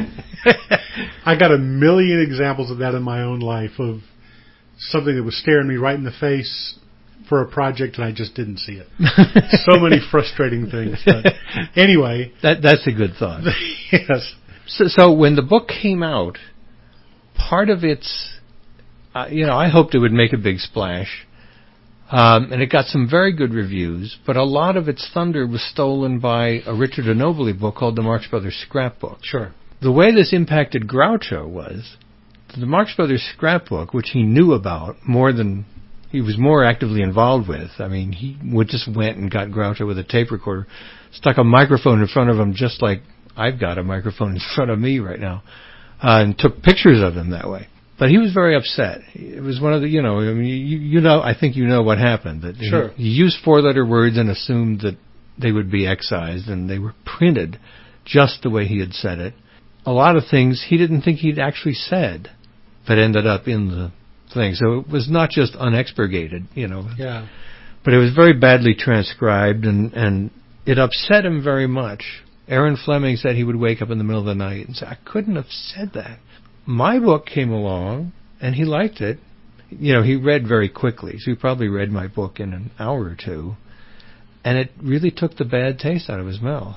I got a million examples of that in my own life, of something that was staring me right in the face for a project and I just didn't see it. So many frustrating things. But anyway. That, that's a good thought. Yes. So, so when the book came out, part of its, uh, you know, I hoped it would make a big splash. Um, and it got some very good reviews, but a lot of its thunder was stolen by a Richard Onobili book called The Marx Brothers Scrapbook. Sure. The way this impacted Groucho was the Marx Brothers Scrapbook, which he knew about more than he was more actively involved with. I mean, he would just went and got Groucho with a tape recorder, stuck a microphone in front of him just like I've got a microphone in front of me right now, uh, and took pictures of him that way. But he was very upset. It was one of the, you know, I mean, you, you know, I think you know what happened. That sure. He, he used four-letter words and assumed that they would be excised, and they were printed just the way he had said it. A lot of things he didn't think he'd actually said, but ended up in the thing. So it was not just unexpurgated, you know. Yeah. But it was very badly transcribed, and, and it upset him very much. Aaron Fleming said he would wake up in the middle of the night and say, I couldn't have said that. My book came along, and he liked it. You know, he read very quickly, so he probably read my book in an hour or two, and it really took the bad taste out of his mouth.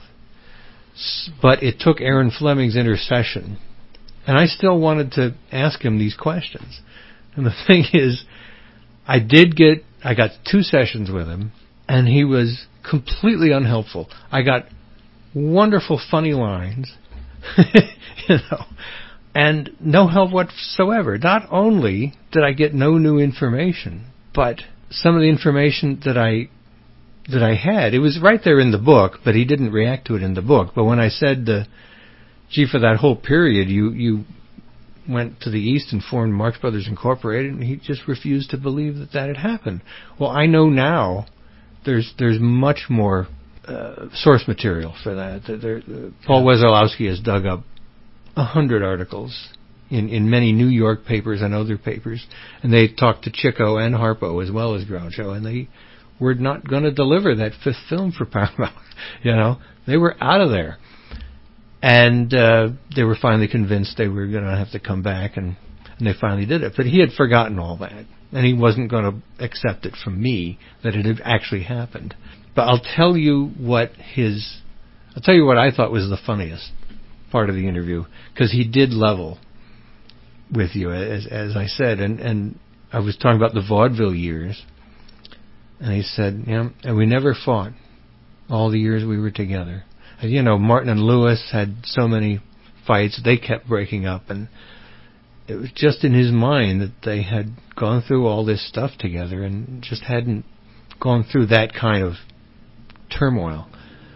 But it took Aaron Fleming's intercession, and I still wanted to ask him these questions. And the thing is, I did get, I got two sessions with him, and he was completely unhelpful. I got wonderful, funny lines, you know, and no help whatsoever. Not only did I get no new information, but some of the information that I that I had, it was right there in the book, but he didn't react to it in the book. But when I said, uh, gee, for that whole period, you you went to the East and formed Marx Brothers Incorporated, and he just refused to believe that that had happened. Well, I know now there's there's much more uh, source material for that. There, uh, Paul Wesolowski has dug up a hundred articles in, in many New York papers and other papers, and they talked to Chico and Harpo as well as Groucho, and they were not going to deliver that fifth film for Paramount. You know, they were out of there. And uh, they were finally convinced they were going to have to come back, and, and they finally did it. But he had forgotten all that, and he wasn't going to accept it from me that it had actually happened. But I'll tell you what his, I'll tell you what I thought was the funniest part of the interview, because he did level with you, as as I said, and, and I was talking about the vaudeville years, and he said, yeah, and we never fought all the years we were together. You know, Martin and Lewis had so many fights, they kept breaking up, and it was just in his mind that they had gone through all this stuff together and just hadn't gone through that kind of turmoil.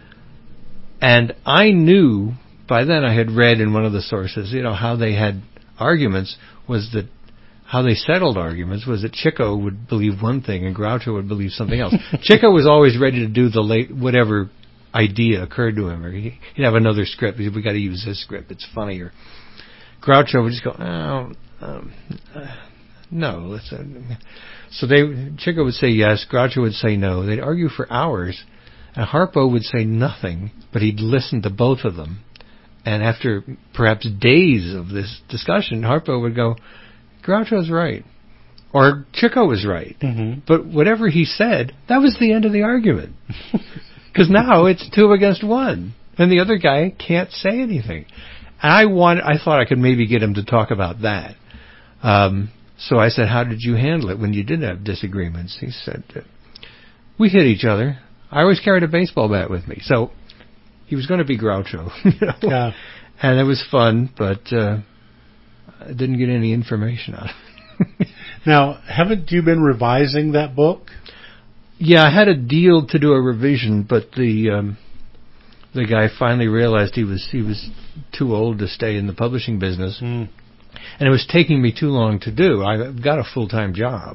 And I knew, by then I had read in one of the sources, you know, how they had arguments was that, how they settled arguments was that Chico would believe one thing and Groucho would believe something else. Chico was always ready to do the late, whatever idea occurred to him, or he'd have another script. We got to use this script. It's funnier. Groucho would just go, oh, um, uh, no. Let's, uh, so they, Chico would say yes. Groucho would say no. They'd argue for hours, and Harpo would say nothing, but he'd listen to both of them. And after perhaps days of this discussion, Harpo would go, Groucho's right, or Chico was right. Mm-hmm. But whatever he said, that was the end of the argument. Because now it's two against one, and the other guy can't say anything. And I want, I thought I could maybe get him to talk about that. Um, so I said, how did you handle it when you did have disagreements? He said, we hit each other. I always carried a baseball bat with me. So he was going to be Groucho. You know? Yeah. And it was fun, but uh, I didn't get any information out of it. Now, haven't you been revising that book? Yeah, I had a deal to do a revision, but the um, the guy finally realized he was he was too old to stay in the publishing business, mm. and it was taking me too long to do. I've got a full-time job,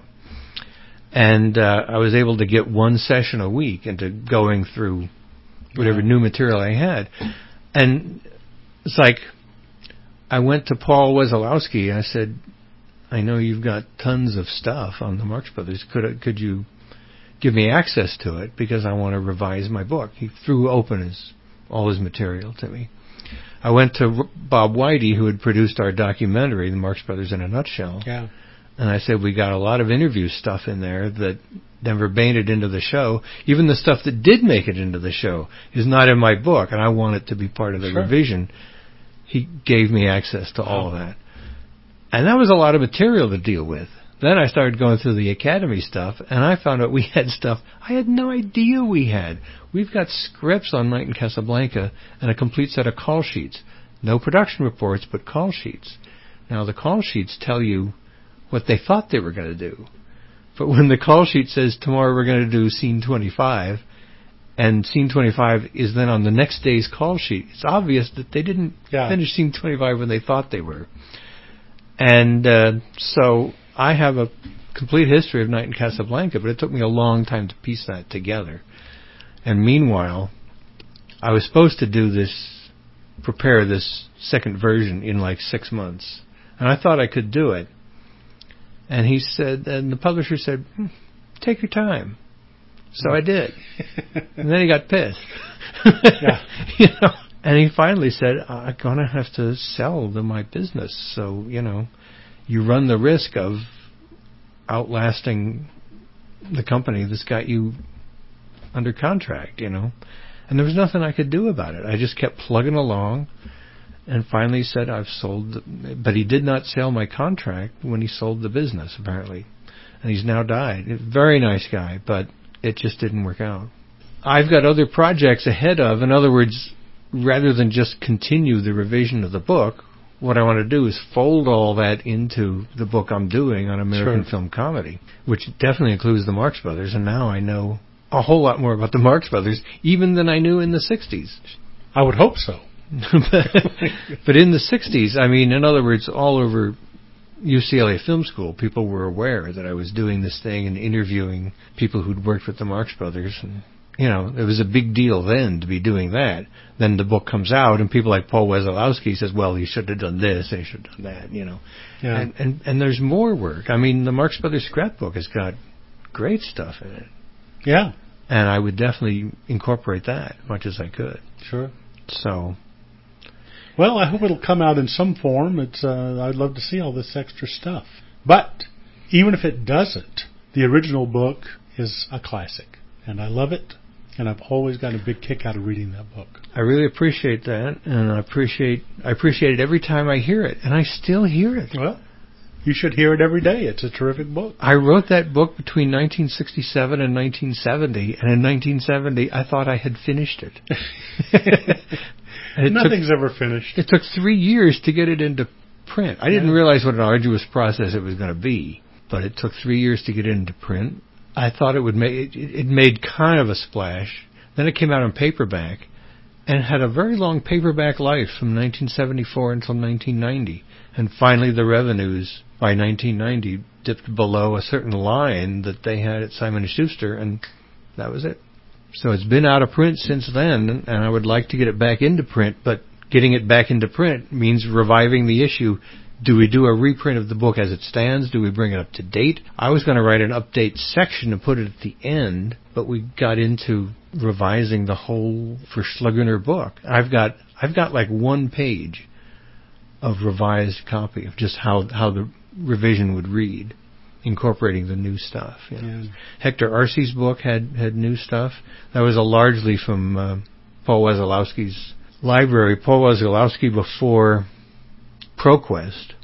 and uh, I was able to get one session a week into going through whatever yeah. new material I had. And it's like I went to Paul Wesolowski and I said, I know you've got tons of stuff on the Marx Brothers. Could could you give me access to it, because I want to revise my book? He threw open his all his material to me. I went to Bob Whitey, who had produced our documentary, The Marx Brothers in a Nutshell. Yeah. And I said, we got a lot of interview stuff in there that never made it into the show. Even the stuff that did make it into the show is not in my book, and I want it to be part of the sure. revision. He gave me access to all oh. of that. And that was a lot of material to deal with. Then I started going through the Academy stuff, and I found out we had stuff I had no idea we had. We've got scripts on Night in Casablanca and a complete set of call sheets. No production reports, but call sheets. Now, the call sheets tell you what they thought they were going to do. But when the call sheet says, tomorrow we're going to do scene twenty-five, and scene twenty-five is then on the next day's call sheet, it's obvious that they didn't yeah. finish scene twenty-five when they thought they were. And uh, so I have a complete history of Night in Casablanca, but it took me a long time to piece that together. And meanwhile, I was supposed to do this, prepare this second version in like six months. And I thought I could do it. And he said, and the publisher said, hmm, take your time. So I did. And then he got pissed. Yeah. You know? And he finally said, I'm going to have to sell the, my business. So, you know, you run the risk of outlasting the company that's got you under contract, you know. And there was nothing I could do about it. I just kept plugging along. And finally said, I've sold, the, but he did not sell my contract when he sold the business, apparently. And he's now died. Very nice guy, but it just didn't work out. I've got other projects ahead of, in other words, rather than just continue the revision of the book, what I want to do is fold all that into the book I'm doing on American sure. film comedy, which definitely includes the Marx Brothers, and now I know a whole lot more about the Marx Brothers, even than I knew in the sixties. I would hope so. But in the sixties, I mean, in other words, all over U C L A Film School, people were aware that I was doing this thing and interviewing people who'd worked with the Marx Brothers. And, you know, it was a big deal then to be doing that. Then the book comes out, and people like Paul Wesolowski says, well, you should have done this, and you should have done that, you know. Yeah. And, and, and there's more work. I mean, the Marx Brothers scrapbook has got great stuff in it. Yeah. And I would definitely incorporate that as much as I could. Sure. So... Well, I hope it'll come out in some form. It's uh, I'd love to see all this extra stuff. But even if it doesn't, the original book is a classic, and I love it, and I've always gotten a big kick out of reading that book. I really appreciate that, and I appreciate I appreciate it every time I hear it, and I still hear it. Well, you should hear it every day. It's a terrific book. I wrote that book between nineteen sixty-seven and nineteen seventy, and in nineteen seventy, I thought I had finished it. It Nothing's took, ever finished. It took three years to get it into print. I didn't yeah. realize what an arduous process it was going to be, but it took three years to get it into print. I thought it would make it, it made kind of a splash. Then it came out in paperback, and it had a very long paperback life from nineteen seventy-four until nineteen ninety. And finally, the revenues by nineteen ninety dipped below a certain line that they had at Simon and Schuster, and that was it. So it's been out of print since then, and I would like to get it back into print, but getting it back into print means reviving the issue. Do we do a reprint of the book as it stands? Do we bring it up to date? I was going to write an update section and put it at the end, but we got into revising the whole Verschlungener book. I've got I've got like one page of revised copy of just how, how the revision would read, incorporating the new stuff. You know. Yeah. Hector Arce's book had, had new stuff. That was a largely from uh, Paul Wesolowski's library. Paul Wesolowski, before ProQuest,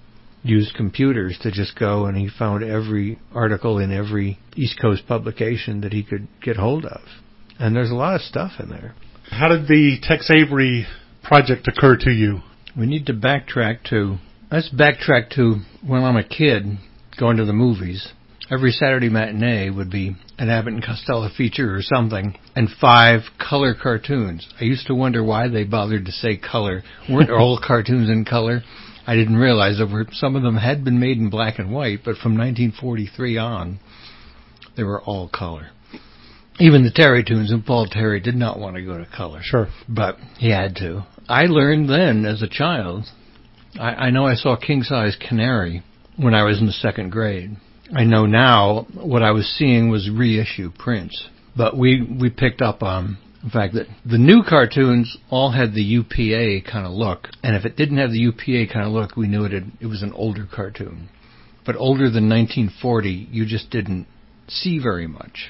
used computers to just go, and he found every article in every East Coast publication that he could get hold of. And there's a lot of stuff in there. How did the Tex Avery project occur to you? We need to backtrack to, let's backtrack to when I'm a kid, going to the movies. Every Saturday matinee would be an Abbott and Costello feature or something, and five color cartoons. I used to wonder why they bothered to say color. Weren't all cartoons in color? I didn't realize that were, some of them had been made in black and white, but from nineteen forty-three on, they were all color. Even the Terry-toons, and Paul Terry did not want to go to color. Sure. But he had to. I learned then, as a child, I, I know I saw King Size Canary when I was in the second grade. I know now what I was seeing was reissue prints. But we, we picked up on the fact that the new cartoons all had the U P A kind of look. And if it didn't have the U P A kind of look, we knew it had, it was an older cartoon. But older than nineteen forty, you just didn't see very much.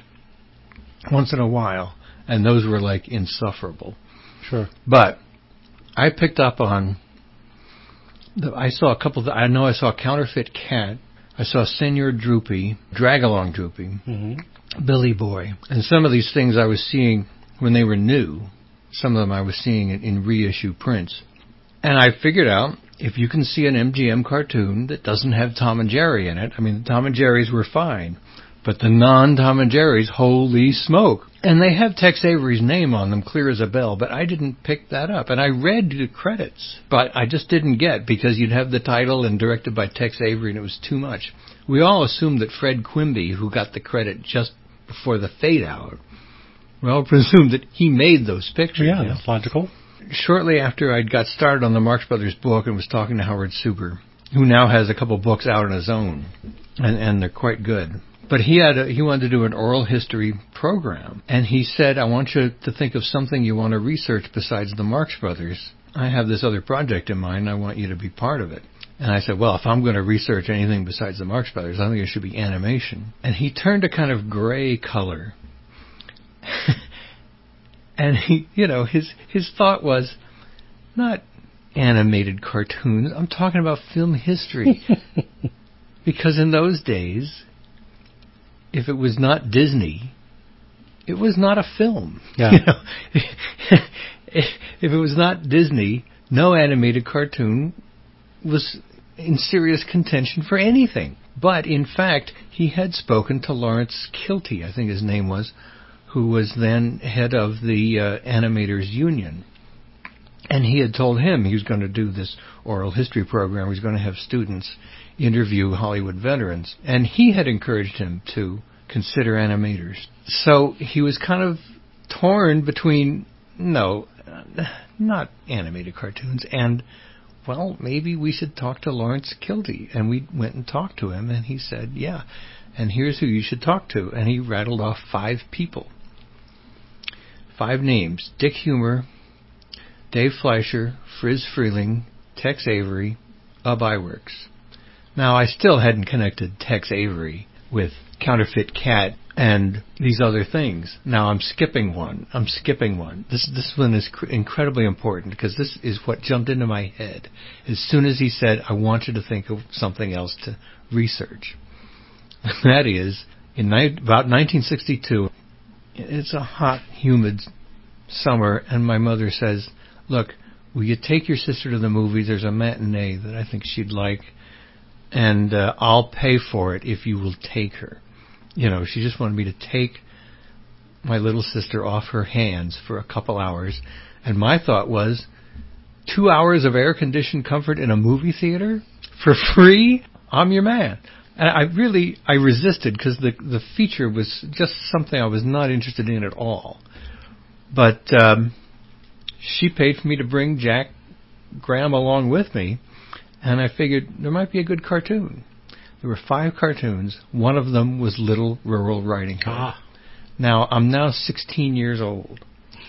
Once in a while. And those were like insufferable. Sure. But I picked up on, the, I saw a couple of, I know I saw Counterfeit Cat, I saw Senor Droopy, Drag-Along Droopy, mm-hmm. Billy Boy, and some of these things I was seeing when they were new, some of them I was seeing in, in reissue prints. And I figured out, if you can see an M G M cartoon that doesn't have Tom and Jerry in it, I mean, the Tom and Jerry's were fine, but the non-Tom and Jerry's, holy smoke. And they have Tex Avery's name on them, clear as a bell, but I didn't pick that up. And I read the credits, but I just didn't get, because you'd have the title and directed by Tex Avery, and it was too much. We all assumed that Fred Quimby, who got the credit just before the fade-out, we all presumed that he made those pictures. Yeah, you know? That's logical. Shortly after I'd got started on the Marx Brothers book and was talking to Howard Super, who now has a couple books out on his own, and, and they're quite good. But he had a, he wanted to do an oral history program, and he said, I want you to think of something you want to research besides the Marx Brothers. I have this other project in mind, and I want you to be part of it. And I said, well, if I'm going to research anything besides the Marx Brothers, I think it should be animation. And he turned a kind of gray color. And he, you know, his his thought was, not animated cartoons, I'm talking about film history. Because in those days, if it was not Disney, it was not a film. Yeah. You know? If it was not Disney, no animated cartoon was in serious contention for anything. But, in fact, he had spoken to Lawrence Kilty, I think his name was, who was then head of the uh, Animators Union. And he had told him he was going to do this oral history program. He was going to have students interview Hollywood veterans. And he had encouraged him to consider animators. So he was kind of torn between, no, not animated cartoons, and, well, maybe we should talk to Lawrence Kilty. And we went and talked to him, and he said, yeah, and here's who you should talk to. And he rattled off five people. Five names: Dick Huemer, Dave Fleischer, Friz Freleng, Tex Avery, Ub Iwerks. Now, I still hadn't connected Tex Avery with Counterfeit Cat and these other things. Now, I'm skipping one. I'm skipping one. This this one is cr- incredibly important because this is what jumped into my head as soon as he said, I want you to think of something else to research. That is, in ni- about nineteen sixty-two, it's a hot, humid summer, and my mother says, look, will you take your sister to the movies? There's a matinee that I think she'd like, and uh, I'll pay for it if you will take her. You know, she just wanted me to take my little sister off her hands for a couple hours. And my thought was, two hours of air-conditioned comfort in a movie theater for free? I'm your man. And I really, I resisted because the the feature was just something I was not interested in at all. But um, she paid for me to bring Jack Graham along with me, and I figured there might be a good cartoon. There were five cartoons. One of them was Little Rural Riding Hood. Ah. Now, I'm now sixteen years old.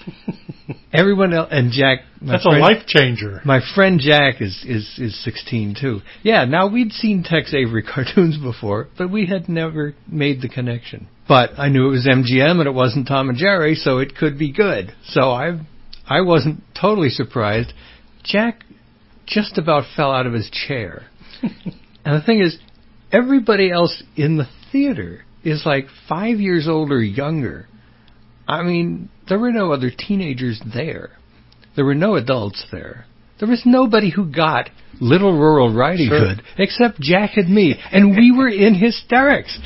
Everyone else, and Jack... That's friend, a life changer. My friend Jack is, is, is sixteen, too. Yeah, now we'd seen Tex Avery cartoons before, but we had never made the connection. But I knew it was M G M and it wasn't Tom and Jerry, so it could be good. So I I wasn't totally surprised. Jack just about fell out of his chair. And the thing is, everybody else in the theater is like five years old or younger. I mean, there were no other teenagers there. There were no adults there. There was nobody who got Little Rural Riding Sure. Hood except Jack and me, and we were in hysterics.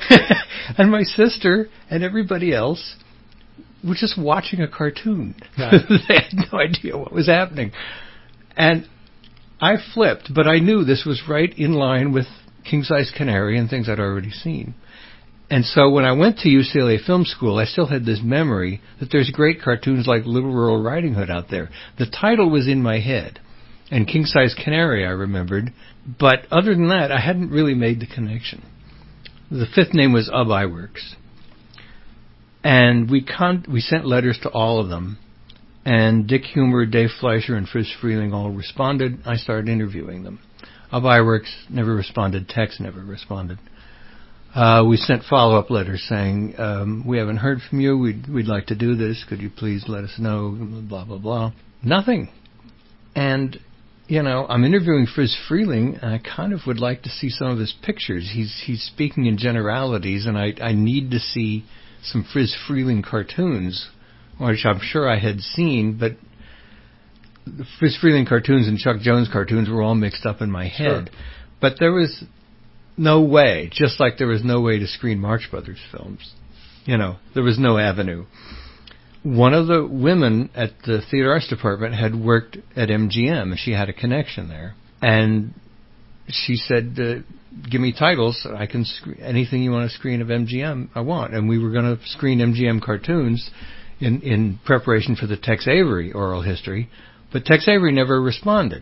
And my sister and everybody else were just watching a cartoon. Yeah. They had no idea what was happening. And I flipped, but I knew this was right in line with King Size Canary and things I'd already seen. And so when I went to U C L A Film School, I still had this memory that there's great cartoons like Little Rural Riding Hood out there. The title was in my head, and King Size Canary I remembered, but other than that, I hadn't really made the connection. The fifth name was Ub Iwerks. And we con- we sent letters to all of them, and Dick Huemer, Dave Fleischer, and Friz Freleng all responded. I started interviewing them. Ub Iwerks never responded. Tex never responded. Uh, we sent follow-up letters saying, um, we haven't heard from you. We'd, we'd like to do this. Could you please let us know? Blah, blah, blah. Nothing. And, you know, I'm interviewing Friz Freleng, and I kind of would like to see some of his pictures. He's he's speaking in generalities, and I, I need to see some Friz Freleng cartoons, which I'm sure I had seen, but the Friz Freleng cartoons and Chuck Jones cartoons were all mixed up in my head. Sure. But there was no way, just like there was no way to screen Marx Brothers films. You know, there was no avenue. One of the women at the Theater Arts Department had worked at M G M, and she had a connection there. And she said, uh, give me titles, I can screen anything you want to screen of M G M, I want. And we were going to screen M G M cartoons in, in preparation for the Tex Avery oral history, but Tex Avery never responded.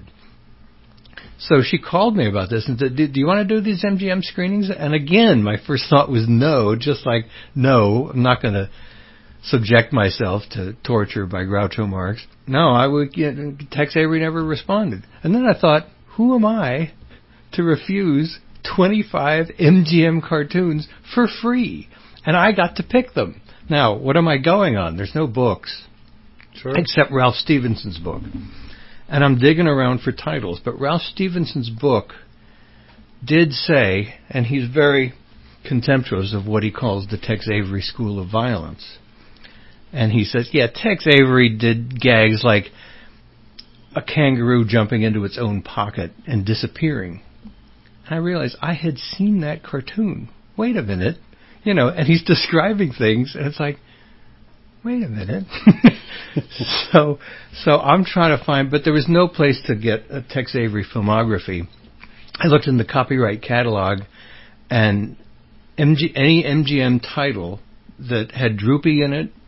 So she called me about this and said, do you want to do these M G M screenings? And again, my first thought was no, just like, no, I'm not going to subject myself to torture by Groucho Marx. No, I would get, Tex Avery never responded. And then I thought, who am I to refuse twenty-five M G M cartoons for free? And I got to pick them. Now, what am I going on? There's no books, sure, except Ralph Stevenson's book. And I'm digging around for titles, but Ralph Stevenson's book did say, and he's very contemptuous of what he calls the Tex Avery School of Violence. And he says, yeah, Tex Avery did gags like a kangaroo jumping into its own pocket and disappearing. And I realized I had seen that cartoon. Wait a minute. You know, and he's describing things, and it's like, wait a minute. so, so I'm trying to find, but there was no place to get a Tex Avery filmography. I looked in the copyright catalog, and M G, any M G M title that had Droopy in it,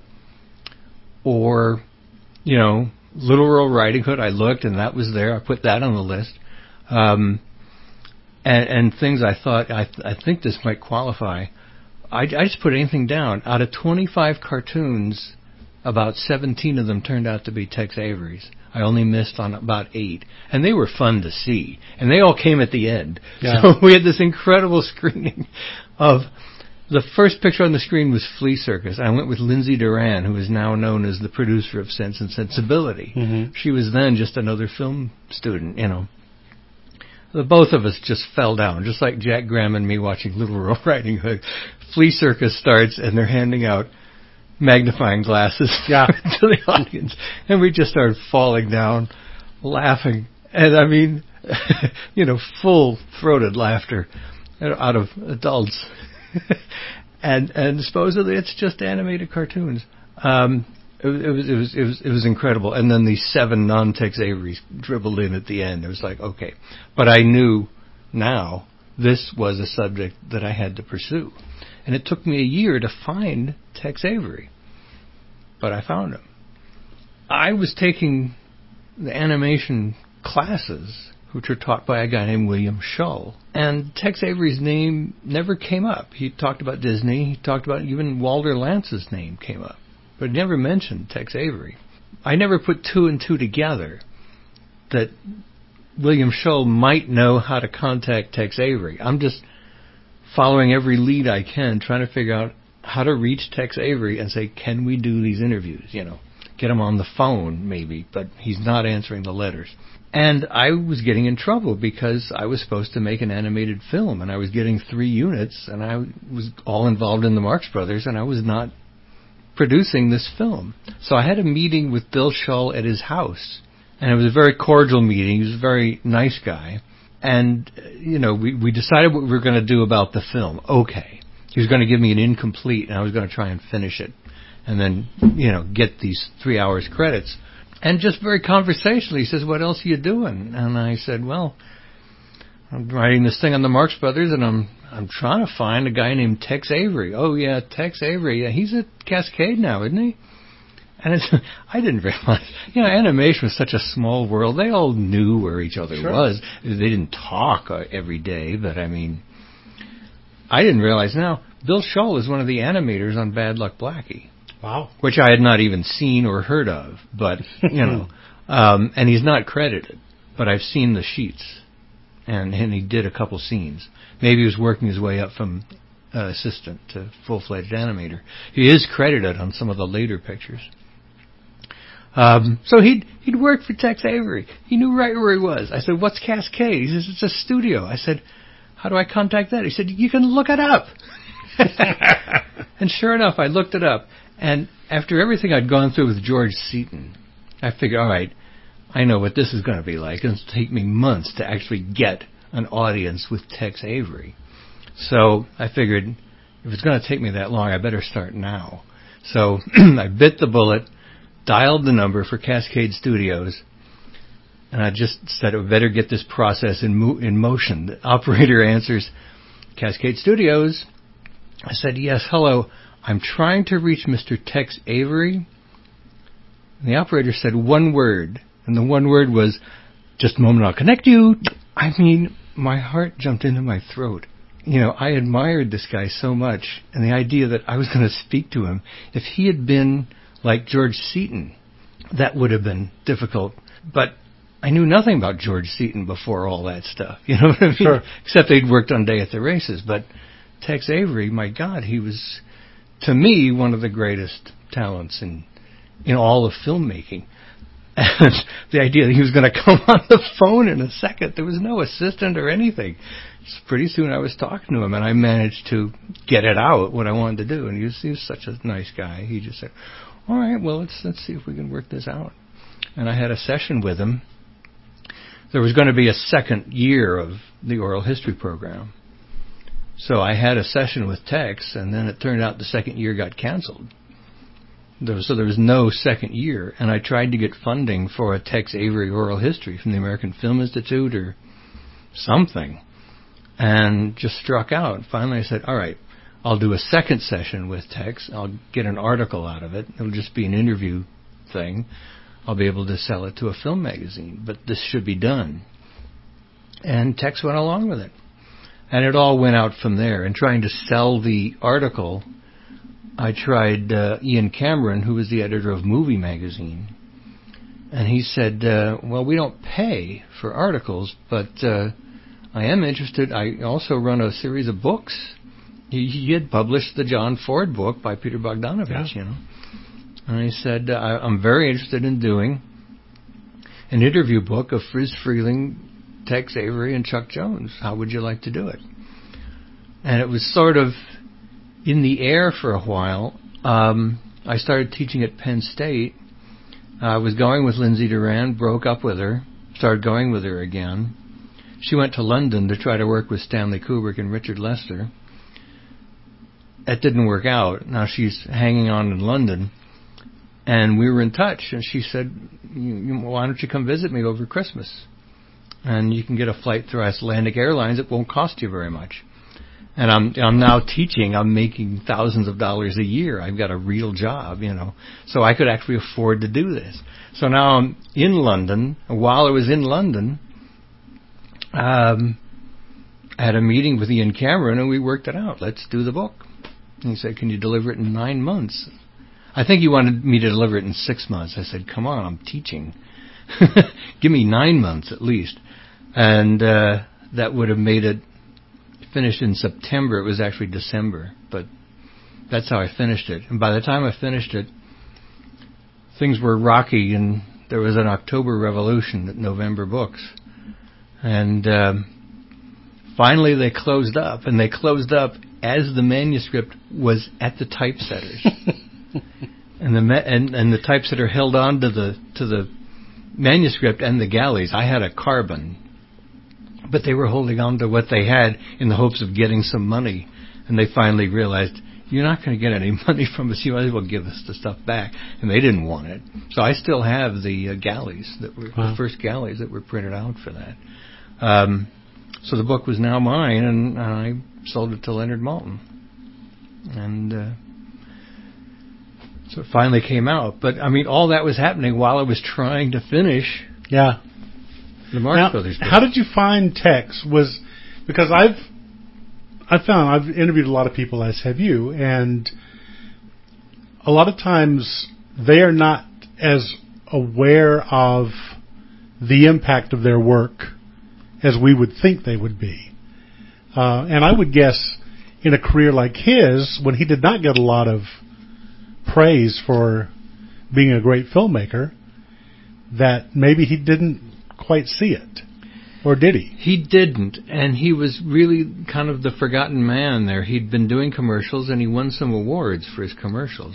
or, you know, Little Earl Riding Hood, I looked, and that was there. I put that on the list. Um, and, and things I thought, I, I think this might qualify. I, I just put anything down. Out of twenty-five cartoons, about seventeen of them turned out to be Tex Avery's. I only missed on about eight. And they were fun to see. And they all came at the end. Yeah. So we had this incredible screening of... The first picture on the screen was Flea Circus. I went with Lindsay Duran, who is now known as the producer of Sense and Sensibility. Mm-hmm. She was then just another film student, you know. The both of us just fell down, just like Jack Graham and me watching Little Earl Riding Hood. Flea Circus starts, and they're handing out magnifying glasses yeah. to the audience. And we just started falling down, laughing. And, I mean, you know, full-throated laughter out of adults. and and supposedly it's just animated cartoons. Um, it, it was it was it was it was incredible. And then the seven non-Tex Averys dribbled in at the end. It was like, okay, but I knew now this was a subject that I had to pursue, and it took me a year to find Tex Avery, but I found him. I was taking the animation classes, which were taught by a guy named William Shull. And Tex Avery's name never came up. He talked about Disney. He talked about even Walter Lance's name came up. But he never mentioned Tex Avery. I never put two and two together that William Shull might know how to contact Tex Avery. I'm just following every lead I can, trying to figure out how to reach Tex Avery and say, can we do these interviews? You know, get him on the phone maybe, but he's not answering the letters. And I was getting in trouble because I was supposed to make an animated film, and I was getting three units, and I was all involved in the Marx Brothers, and I was not producing this film. So I had a meeting with Bill Shull at his house, and it was a very cordial meeting. He was a very nice guy. And, you know, we, we decided what we were going to do about the film. Okay. He was going to give me an incomplete, and I was going to try and finish it, and then, you know, get these three hours credits. And just very conversationally, he says, what else are you doing? And I said, well, I'm writing this thing on the Marx Brothers, and I'm I'm trying to find a guy named Tex Avery. Oh, yeah, Tex Avery. Yeah, he's at Cascade now, isn't he? And it's, I didn't realize, you know, animation was such a small world. They all knew where each other sure. was. They didn't talk uh, every day, but, I mean, I didn't realize now, Bill Shull is one of the animators on Bad Luck Blackie. Wow. Which I had not even seen or heard of, but, you know, um, and he's not credited, but I've seen the sheets, and, and he did a couple scenes. Maybe he was working his way up from uh, assistant to full-fledged animator. He is credited on some of the later pictures. Um, so he'd, he'd worked for Tex Avery. He knew right where he was. I said, what's Cascade? He says, it's a studio. I said, how do I contact that? He said, you can look it up. And sure enough, I looked it up. And after everything I'd gone through with George Seaton, I figured, all right, I know what this is going to be like. It's going to take me months to actually get an audience with Tex Avery. So I figured, if it's going to take me that long, I better start now. So I bit the bullet, dialed the number for Cascade Studios, and I just said, I better get this process in, mo- in motion. The operator answers, Cascade Studios. I said, yes, hello. I'm trying to reach Mister Tex Avery. And the operator said one word, and the one word was, just a moment, I'll connect you. I mean, my heart jumped into my throat. You know, I admired this guy so much, and the idea that I was going to speak to him. If he had been like George Seaton, that would have been difficult. But I knew nothing about George Seaton before all that stuff. You know what I mean? Sure. Except they'd worked on Day at the Races. But Tex Avery, my God, he was, to me, one of the greatest talents in in all of filmmaking. And the idea that he was going to come on the phone in a second, there was no assistant or anything. Just pretty soon I was talking to him, and I managed to get it out, what I wanted to do. And he was, he was such a nice guy. He just said, all right, well, let's let's see if we can work this out. And I had a session with him. There was going to be a second year of the oral history program. So I had a session with Tex, and then it turned out the second year got canceled. There was, so there was no second year, and I tried to get funding for a Tex Avery oral history from the American Film Institute or something, and just struck out. Finally, I said, all right, I'll do a second session with Tex. I'll get an article out of it. It'll just be an interview thing. I'll be able to sell it to a film magazine, but this should be done. And Tex went along with it. And it all went out from there. And trying to sell the article, I tried uh, Ian Cameron, who was the editor of Movie Magazine. And he said, uh, well, we don't pay for articles, but uh, I am interested. I also run a series of books. He, he had published the John Ford book by Peter Bogdanovich, yeah. you know. And he said, uh, I'm very interested in doing an interview book of Friz Freleng, Tex Avery, and Chuck Jones. How would you like to do it? And it was sort of in the air for a while. Um, I started teaching at Penn State. I was going with Lindsay Duran, broke up with her, started going with her again. She went to London to try to work with Stanley Kubrick and Richard Lester. That didn't work out. Now she's hanging on in London. And we were in touch, and she said, why don't you come visit me over Christmas? And you can get a flight through Icelandic Airlines. It won't cost you very much. And I'm I'm now teaching. I'm making thousands of dollars a year. I've got a real job, you know. So I could actually afford to do this. So now I'm in London. And while I was in London, um, I had a meeting with Ian Cameron, and we worked it out. Let's do the book. And he said, can you deliver it in nine months? I think he wanted me to deliver it in six months. I said, come on, I'm teaching. Give me nine months at least. And uh, that would have made it finish in September. It was actually December, but that's how I finished it. And by the time I finished it, things were rocky, and there was an October revolution at November Books. And um, finally they closed up, and they closed up as the manuscript was at the typesetters. and the ma- and, and the typesetter held on to the to the manuscript and the galleys. I had a carbon, but they were holding on to what they had in the hopes of getting some money. And they finally realized, you're not going to get any money from us. You might as well give us the stuff back. And they didn't want it. So I still have the uh, galleys that were wow. the first galleys that were printed out for that. Um, so the book was now mine, and, and I sold it to Leonard Maltin. And uh, so it finally came out. But, I mean, all that was happening while I was trying to finish yeah. the Marx now, Brothers book. How did you find Tex? Was because I've I found I've interviewed a lot of people, as have you, and a lot of times they are not as aware of the impact of their work as we would think they would be. Uh, and I would guess in a career like his, when he did not get a lot of praise for being a great filmmaker, that maybe he didn't quite see it. Or did he? He didn't, and he was really kind of the forgotten man there. He'd been doing commercials, and he won some awards for his commercials.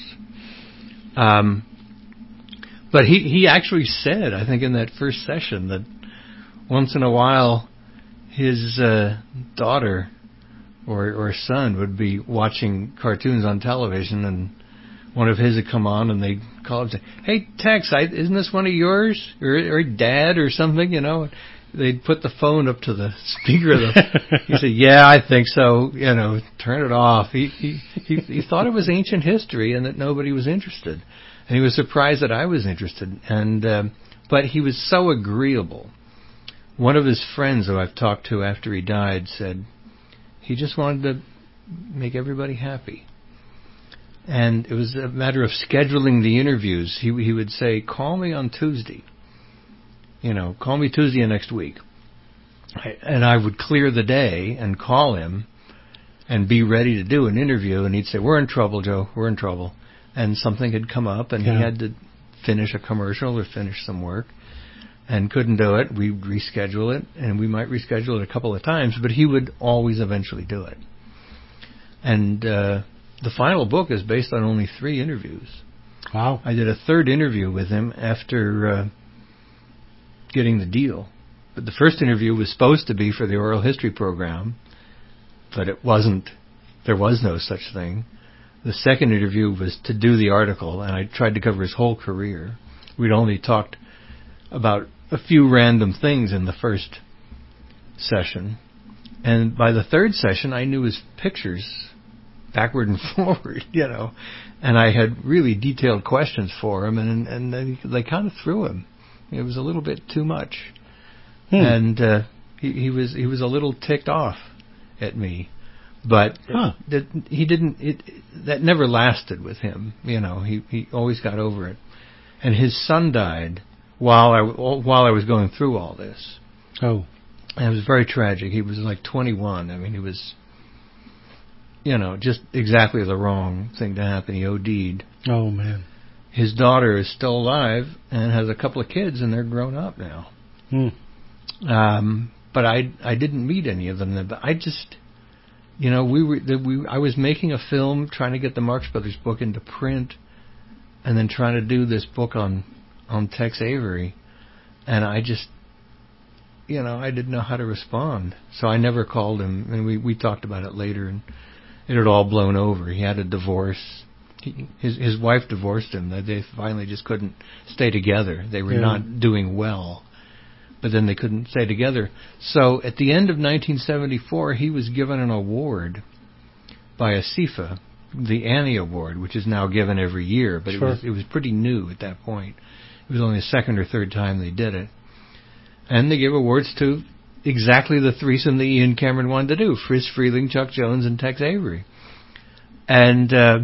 Um, but he, he actually said, I think in that first session, that once in a while his uh, daughter or, or son would be watching cartoons on television, and one of his would come on, and they'd call him and say, hey, Tex, I, isn't this one of yours? Or, or Dad or something, you know? They'd put the phone up to the speaker. Of the, he said, yeah, I think so. You know, turn it off. He, he he he thought it was ancient history and that nobody was interested. And he was surprised that I was interested. And um, but he was so agreeable. One of his friends who I've talked to after he died said he just wanted to make everybody happy. And it was a matter of scheduling the interviews. He he would say, call me on Tuesday. You know, call me Tuesday of next week. I, and I would clear the day and call him and be ready to do an interview. And he'd say, we're in trouble, Joe. We're in trouble. And something had come up, and yeah. he had to finish a commercial or finish some work and couldn't do it. We'd reschedule it, and we might reschedule it a couple of times, but he would always eventually do it. And uh, the final book is based on only three interviews. Wow. I did a third interview with him after... Uh, getting the deal. But the first interview was supposed to be for the oral history program, but it wasn't. There was no such thing. The second interview was to do the article, and I tried to cover his whole career. We'd only talked about a few random things in the first session. And by the third session, I knew his pictures backward and forward, you know. And I had really detailed questions for him, and and they, they kind of threw him. It was a little bit too much. Hmm. And uh, he, he was he was a little ticked off at me. But huh. it, it, he didn't. It, that never lasted with him. You know, he he always got over it. And his son died while I while I was going through all this. Oh, and it was very tragic. He was like twenty-one. I mean, he was, you know, just exactly the wrong thing to happen. He OD'd. Oh man. His daughter is still alive and has a couple of kids, and they're grown up now. Hmm. Um, but I I didn't meet any of them. But I just. You know, we were. The, we. I was making a film, trying to get the Marx Brothers book into print, and then trying to do this book on, on Tex Avery, and I just, you know, I didn't know how to respond, so I never called him. And we, we talked about it later, and it had all blown over. He had a divorce. He, his his wife divorced him. They finally just couldn't stay together. They were yeah. not doing well. But then they couldn't stay together. So at the end of nineteen seventy-four, he was given an award by a C I F A, the Annie Award, which is now given every year. But sure. it was it was pretty new at that point. It was only the second or third time they did it. And they gave awards to exactly the threesome that Ian Cameron wanted to do, Friz Freleng, Chuck Jones, and Tex Avery. And uh,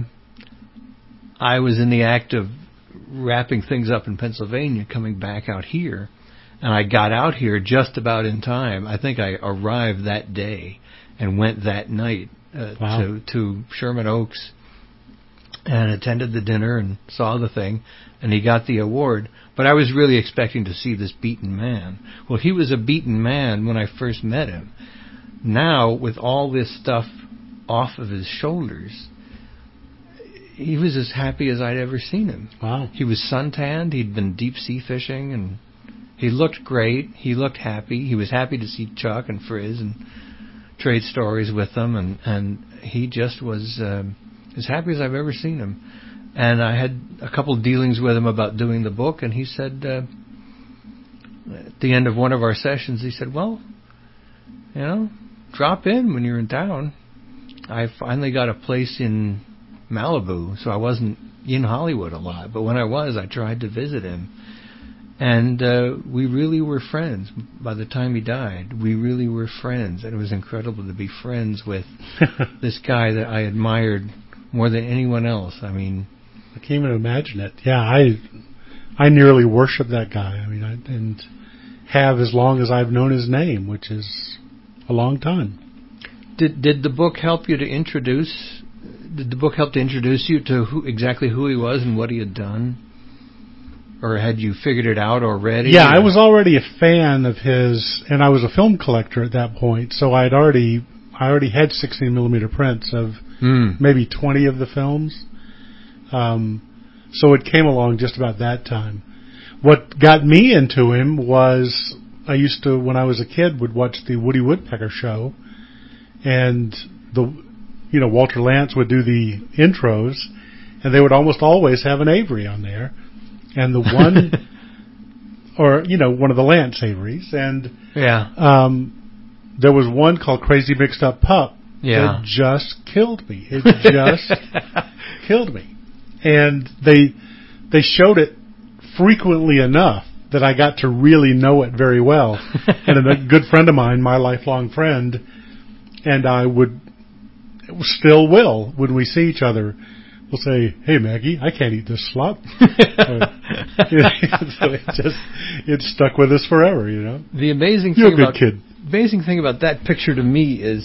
I was in the act of wrapping things up in Pennsylvania, coming back out here. And I got out here just about in time. I think I arrived that day and went that night uh, wow. to to Sherman Oaks and attended the dinner and saw the thing. And he got the award. But I was really expecting to see this beaten man. Well, he was a beaten man when I first met him. Now, with all this stuff off of his shoulders, he was as happy as I'd ever seen him. Wow. He was suntanned. He'd been deep sea fishing, and he looked great. He looked happy. He was happy to see Chuck and Friz and trade stories with them, and, and he just was um, as happy as I've ever seen him. And I had a couple of dealings with him about doing the book, and he said, uh, at the end of one of our sessions, he said, well, you know, drop in when you're in town. I finally got a place in Malibu, so I wasn't in Hollywood a lot, but when I was, I tried to visit him. And uh, we really were friends. By the time he died, we really were friends. And it was incredible to be friends with this guy that I admired more than anyone else. I mean, I can't even imagine it. Yeah, I I nearly worship that guy. I mean, I, and have as long as I've known his name, which is a long time. Did did the book help you to introduce? Did the book help to introduce you to who exactly who he was and what he had done? Or had you figured it out already? Yeah, or? I was already a fan of his, and I was a film collector at that point, so I'd already I already had sixteen millimeter prints of mm. maybe twenty of the films. Um, so it came along just about that time. What got me into him was I used to, when I was a kid, would watch the Woody Woodpecker show, and the you know Walter Lantz would do the intros, and they would almost always have an Avery on there. And the one, or, you know, one of the Lance Averys. And yeah. um, there was one called Crazy Mixed Up Pup yeah. that just killed me. It just killed me. And they they showed it frequently enough that I got to really know it very well. And a good friend of mine, my lifelong friend, and I would, still will, when we see each other, we'll say, "Hey Maggie, I can't eat this slop." uh, so it just it stuck with us forever, you know. The amazing You're thing a about good kid. amazing thing about that picture to me is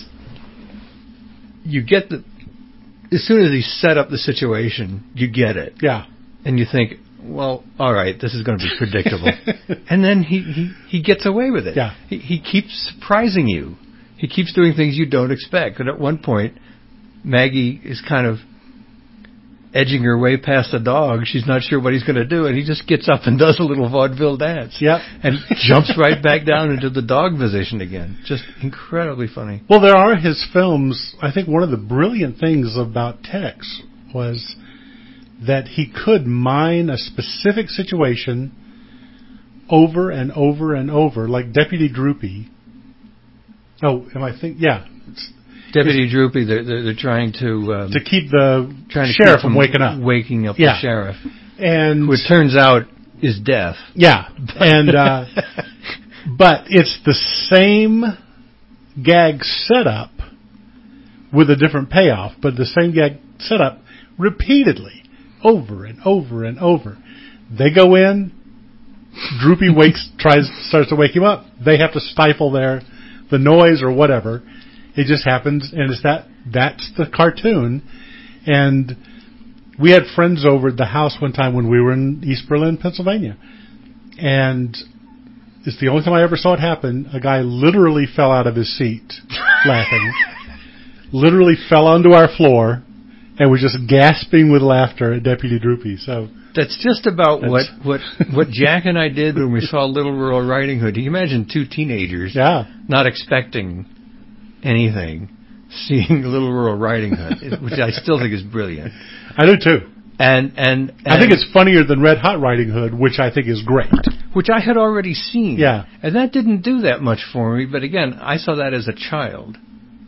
you get the as soon as he set up the situation, you get it. Yeah. And you think, well, all right, this is going to be predictable. And then he, he, he gets away with it. Yeah. He, he keeps surprising you. He keeps doing things you don't expect. And at one point, Maggie is kind of edging her way past the dog. She's not sure what he's going to do, and he just gets up and does a little vaudeville dance. Yep. And jumps right back down into the dog position again. Just incredibly funny. Well, there are his films. I think one of the brilliant things about Tex was that he could mine a specific situation over and over and over, like Deputy Droopy. Oh, am I think? Yeah. Deputy Droopy, they're, they're, they're trying to... Um, to keep the trying to sheriff keep from waking up. Waking up yeah. the sheriff. And who it turns out is deaf. Yeah. And, uh, but it's the same gag setup with a different payoff, but the same gag setup repeatedly, over and over and over. They go in, Droopy wakes, tries, starts to wake him up. They have to stifle their, the noise or whatever. It just happens, and it's that, that's the cartoon. And we had friends over at the house one time when we were in East Berlin, Pennsylvania. And it's the only time I ever saw it happen. A guy literally fell out of his seat laughing. Literally fell onto our floor and was just gasping with laughter at Deputy Droopy. So that's just about that's what, what what Jack and I did when we saw Little Rural Riding Hood. Can you imagine two teenagers yeah. not expecting anything, seeing Little Rural Riding Hood, which I still think is brilliant. I do too. And, and and I think it's funnier than Red Hot Riding Hood, which I think is great. Which I had already seen. Yeah. And that didn't do that much for me, but again, I saw that as a child.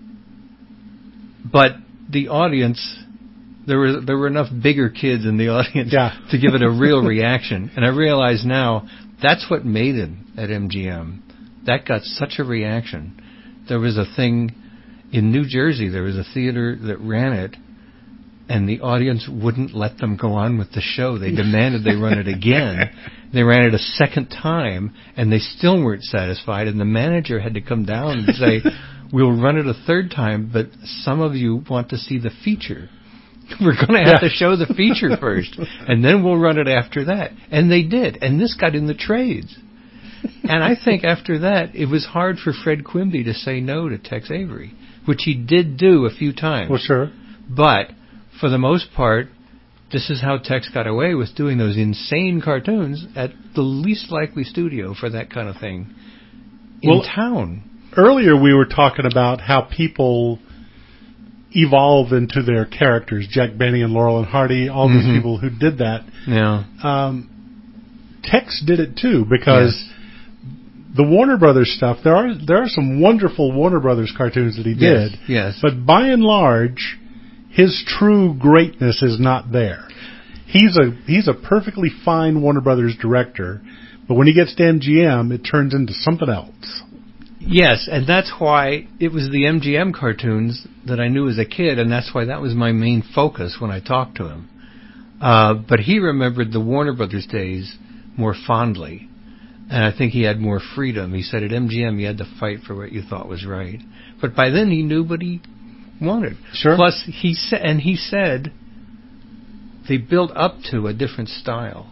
But the audience, there were there were enough bigger kids in the audience yeah. to give it a real reaction. And I realize now that's what made it at M G M. That got such a reaction. There was a thing in New Jersey, there was a theater that ran it, and the audience wouldn't let them go on with the show. They demanded they run it again. They ran it a second time, and they still weren't satisfied, and the manager had to come down and say, we'll run it a third time, but some of you want to see the feature. We're going to have yeah. to show the feature first, and then we'll run it after that. And they did, and this got in the trades. And I think after that, it was hard for Fred Quimby to say no to Tex Avery, which he did do a few times. Well, sure. But for the most part, this is how Tex got away with doing those insane cartoons at the least likely studio for that kind of thing in well, town. Earlier we were talking about how people evolve into their characters. Jack Benny and Laurel and Hardy, all mm-hmm. these people who did that. Yeah. Um, Tex did it too, because yes. the Warner Brothers stuff, there are there are some wonderful Warner Brothers cartoons that he did. Yes, yes. But by and large, his true greatness is not there. He's a he's a perfectly fine Warner Brothers director, but when he gets to M G M, it turns into something else. Yes, and that's why it was the M G M cartoons that I knew as a kid, and that's why that was my main focus when I talked to him. Uh, but he remembered the Warner Brothers days more fondly, and I think he had more freedom. He said at M G M you had to fight for what you thought was right. But by then he knew what he wanted. Sure. Plus, he said, and he said they built up to a different style,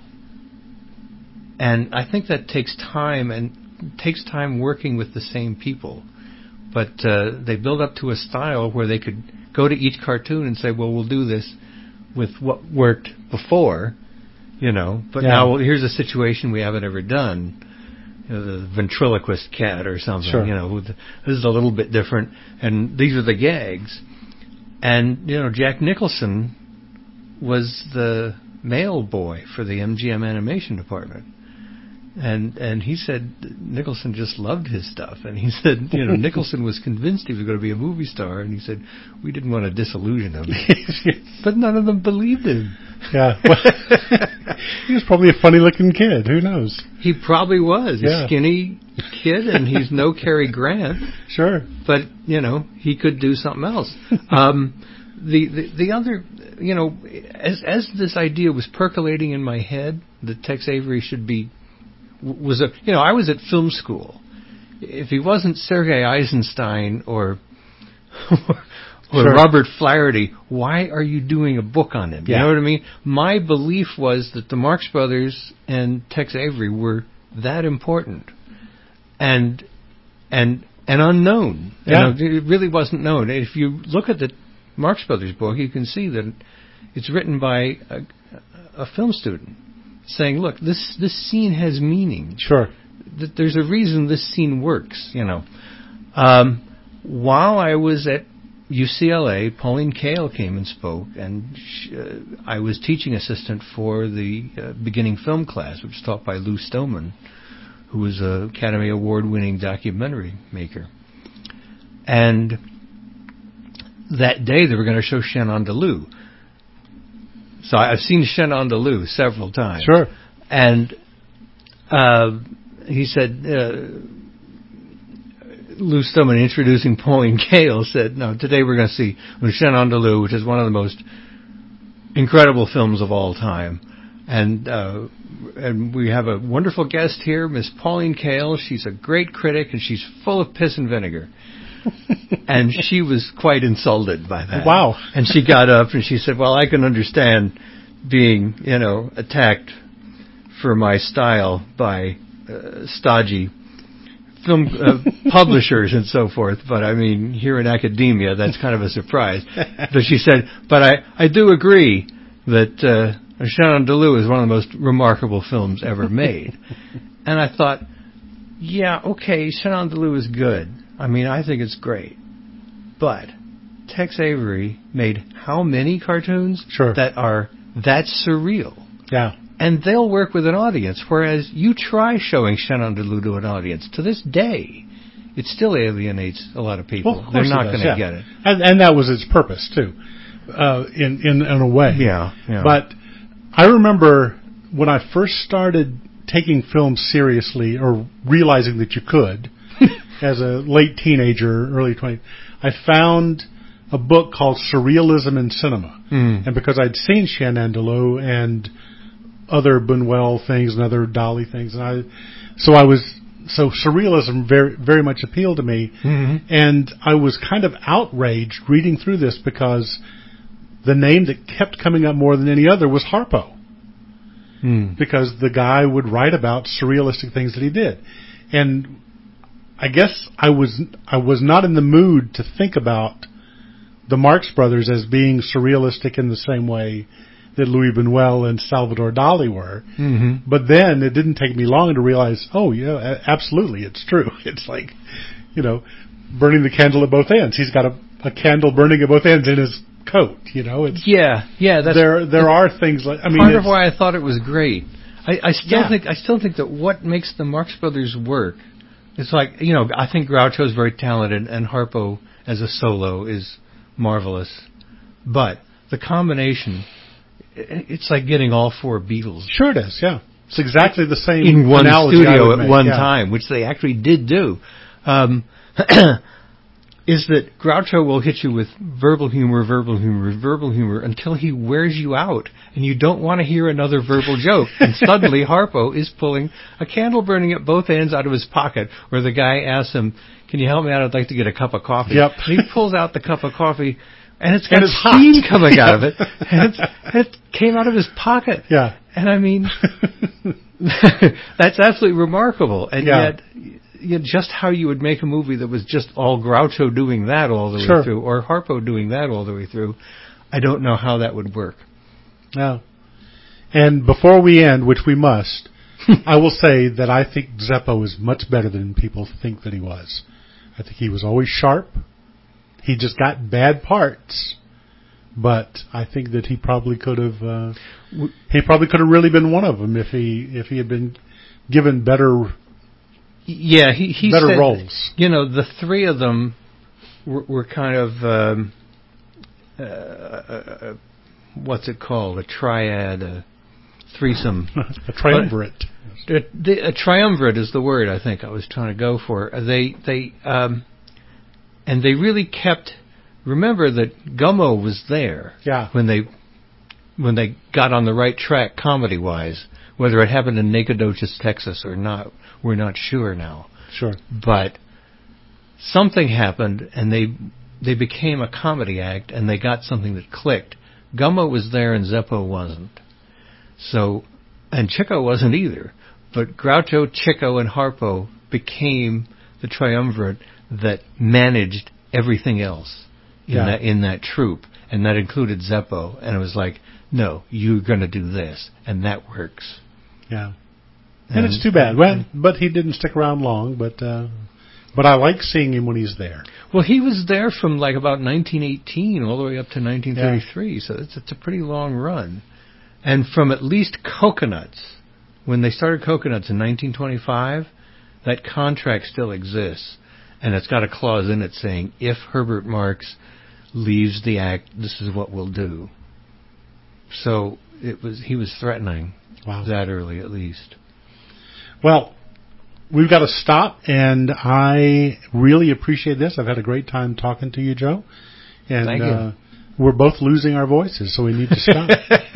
and I think that takes time and takes time working with the same people. But uh, they build up to a style where they could go to each cartoon and say, "Well, we'll do this with what worked before, you know. But yeah. now here's a situation we haven't ever done." You know, the ventriloquist cat or something, sure. you know, this is a little bit different, and these are the gags. And, you know, Jack Nicholson was the mail boy for the M G M animation department. And and he said Nicholson just loved his stuff. And he said, you know, Nicholson was convinced he was going to be a movie star, and he said, we didn't want to disillusion him. But none of them believed him. Yeah. Well, he was probably a funny-looking kid. Who knows? He probably was. Yeah. A skinny kid, and he's no Cary Grant. Sure. But, you know, he could do something else. Um, the, the the other, you know, as as this idea was percolating in my head that Tex Avery should be, was a, you know, I was at film school. If he wasn't Sergei Eisenstein or... Or sure. Robert Flaherty, why are you doing a book on him? You yeah. know what I mean? My belief was that the Marx Brothers and Tex Avery were that important and and and unknown. Yeah. You know, it really wasn't known. If you look at the Marx Brothers book, you can see that it's written by a, a film student saying, "Look, this this scene has meaning. Sure, That there's a reason this scene works." You know, um, while I was at U C L A, Pauline Kael came and spoke, and she, uh, I was teaching assistant for the uh, beginning film class, which was taught by Lou Stoneman, who was an Academy Award-winning documentary maker. And that day they were going to show Shannon DeLue. So I've seen Shannon DeLue several times. Sure. And uh, he said, uh, Lou Stoneman introducing Pauline Kael said, no, today we're going to see Shannon DeLue, which is one of the most incredible films of all time. And uh, and we have a wonderful guest here, Miss Pauline Kael. She's a great critic, and she's full of piss and vinegar. And she was quite insulted by that. Wow. And she got up and she said, well, I can understand being, you know, attacked for my style by uh, stodgy film uh, publishers and so forth. But, I mean, here in academia, that's kind of a surprise. But she said, but I, I do agree that uh, Shannon DeLue is one of the most remarkable films ever made. And I thought, yeah, okay, Shannon DeLue is good. I mean, I think it's great. But Tex Avery made how many cartoons sure. that are that surreal? Yeah. And they'll work with an audience, whereas you try showing Shannon DeLue to an audience. To this day, it still alienates a lot of people. Well, of They're course not it going does, to yeah. get it. And, and that was its purpose, too, uh, in, in, in a way. Yeah, yeah. But I remember when I first started taking film seriously, or realizing that you could, as a late teenager, early twenties, I found a book called Surrealism in Cinema. Mm. And because I'd seen Shannon DeLue and other Buñuel things and other Dali things, and I, so I was, so surrealism very, very much appealed to me. Mm-hmm. And I was kind of outraged reading through this because the name that kept coming up more than any other was Harpo. Mm. Because the guy would write about surrealistic things that he did. And I guess I was I was not in the mood to think about the Marx Brothers as being surrealistic in the same way that Louis Buñuel and Salvador Dali were. Mm-hmm. But then it didn't take me long to realize, oh, yeah, absolutely, it's true. It's like, you know, burning the candle at both ends. He's got a, a candle burning at both ends in his coat, you know. It's, yeah, yeah. That's, there there are things like, I mean, part of why I thought it was great. I, I still yeah. think I still think that what makes the Marx Brothers work, it's like, you know, I think Groucho's very talented and Harpo as a solo is marvelous. But the combination, it's like getting all four Beatles. Sure it is, yeah. It's exactly the same in one analogy studio at at make, one yeah. time, which they actually did do. Um, is that Groucho will hit you with verbal humor, verbal humor, verbal humor until he wears you out and you don't want to hear another verbal joke. And suddenly Harpo is pulling a candle burning at both ends out of his pocket, where the guy asks him, can you help me out? I'd like to get a cup of coffee. Yep. And he pulls out the cup of coffee and it's got And it's steam hot. coming out of it. And, it's, and it came out of his pocket. Yeah. And I mean, that's absolutely remarkable. And Yeah. yet, you know, just how you would make a movie that was just all Groucho doing that all the Sure. way through, or Harpo doing that all the way through, I don't know how that would work. No. And before we end, which we must, I will say that I think Zeppo is much better than people think that he was. I think he was always sharp. He just got bad parts. But I think that he probably could have, uh, he probably could have really been one of them if he if he had been given better. Yeah, he, he better said, roles. You know, the three of them were, were kind of, um, uh, uh, what's it called? A triad, a threesome. A triumvirate. A, the, a triumvirate is the word I think I was trying to go for. They, they, um, and they really kept, remember that Gummo was there. Yeah. When they, when they got on the right track comedy-wise. Whether it happened in Nacogdoches, Texas or not, we're not sure now. Sure. But something happened, and they they became a comedy act, and they got something that clicked. Gummo was there, and Zeppo wasn't. So, and Chico wasn't either. But Groucho, Chico, and Harpo became the triumvirate that managed everything else in Yeah. that in that troupe, and that included Zeppo. And it was like, no, you're going to do this, and that works. Yeah. And, and it's too bad. Well, but he didn't stick around long, but uh, but I like seeing him when he's there. Well, he was there from like about nineteen eighteen all the way up to nineteen thirty-three, yeah. So it's, it's a pretty long run. And from at least Coconuts, when they started Coconuts in nineteen twenty-five, that contract still exists. And it's got a clause in it saying, if Herbert Marks leaves the act, this is what we'll do. So it was he was threatening wow. that early at least. Well, we've got to stop, and I really appreciate this. I've had a great time talking to you, Joe. And Thank you. Uh, we're both losing our voices, so we need to stop.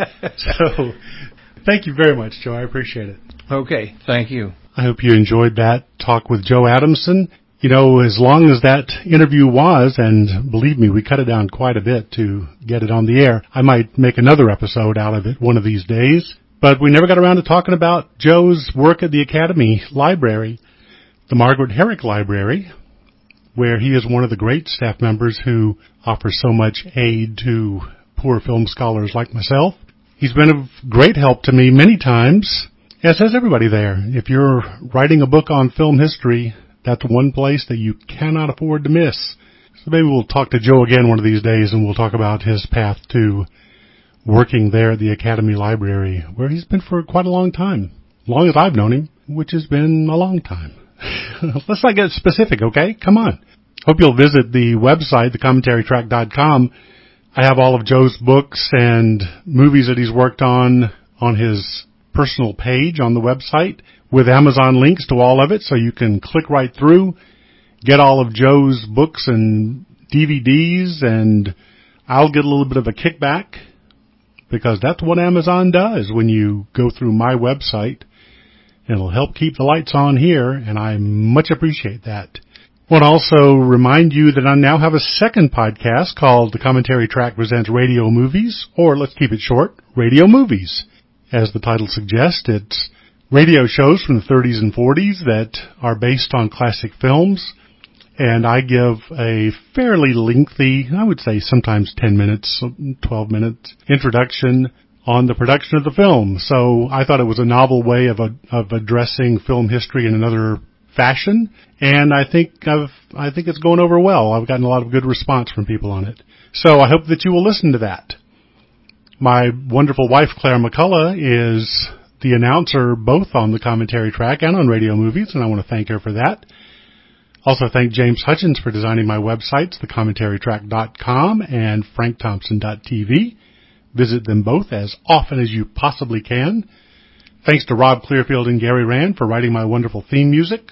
So thank you very much, Joe. I appreciate it. Okay, thank you. I hope you enjoyed that talk with Joe Adamson. You know, as long as that interview was, and believe me, we cut it down quite a bit to get it on the air, I might make another episode out of it one of these days. But we never got around to talking about Joe's work at the Academy Library, the Margaret Herrick Library, where he is one of the great staff members who offers so much aid to poor film scholars like myself. He's been of great help to me many times, as has everybody there. If you're writing a book on film history, that's one place that you cannot afford to miss. So maybe we'll talk to Joe again one of these days, and we'll talk about his path to working there at the Academy Library, where he's been for quite a long time. As long as I've known him, which has been a long time. Let's not get specific, okay? Come on. Hope you'll visit the website, the commentary track dot com. I have all of Joe's books and movies that he's worked on on his personal page on the website, with Amazon links to all of it, so you can click right through, get all of Joe's books and D V Ds, and I'll get a little bit of a kickback, because that's what Amazon does when you go through my website. It'll help keep the lights on here, and I much appreciate that. I want to also remind you that I now have a second podcast called The Commentary Track Presents Radio Movies, or let's keep it short, Radio Movies. As the title suggests, it's radio shows from the thirties and forties that are based on classic films, and I give a fairly lengthy, I would say sometimes ten minutes, twelve minutes, introduction on the production of the film. So I thought it was a novel way of a, of addressing film history in another fashion, and I think I've, I think it's going over well. I've gotten a lot of good response from people on it. So I hope that you will listen to that. My wonderful wife, Claire McCullough, is the announcer both on the commentary track and on Radio Movies, and I want to thank her for that. Also thank James Hutchins for designing my websites, the commentary track dot com and frank thompson dot t v. Visit them both as often as you possibly can. Thanks to Rob Clearfield and Gary Rand for writing my wonderful theme music.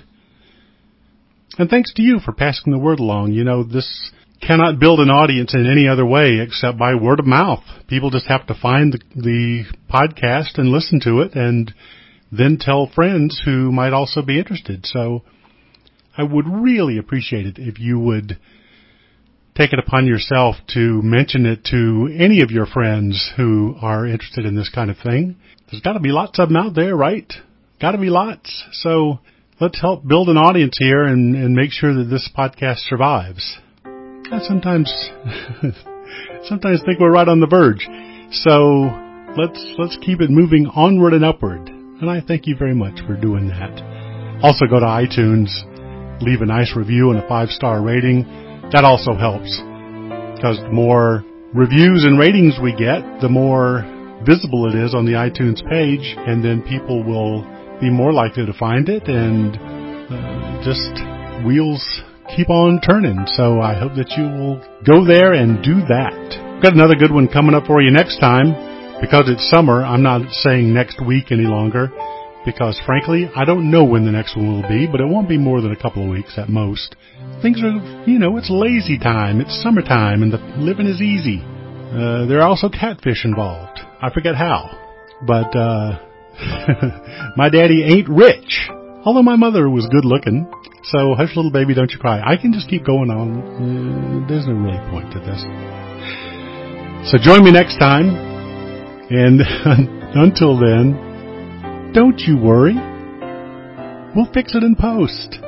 And thanks to you for passing the word along. You know, this cannot build an audience in any other way except by word of mouth. People just have to find the, the podcast and listen to it, and then tell friends who might also be interested. So I would really appreciate it if you would take it upon yourself to mention it to any of your friends who are interested in this kind of thing. There's got to be lots of them out there, right? Got to be lots. So let's help build an audience here and, and make sure that this podcast survives. I sometimes, sometimes think we're right on the verge. So let's, let's keep it moving onward and upward. And I thank you very much for doing that. Also go to iTunes, leave a nice review and a five-star rating. That also helps, because the more reviews and ratings we get, the more visible it is on the iTunes page, and then people will be more likely to find it, and uh, just wheels keep on turning. So I hope that you will go there and do that. Got another good one coming up for you next time. Because it's summer, I'm not saying next week any longer, because frankly, I don't know when the next one will be, but it won't be more than a couple of weeks at most. Things are, you know, it's lazy time, it's summertime, and the living is easy. Uh, there are also catfish involved. I forget how. But, uh, my daddy ain't rich, although my mother was good looking. So, hush little baby, don't you cry. I can just keep going on. Uh, there's no really point to this. So join me next time, and until then, don't you worry. We'll fix it in post.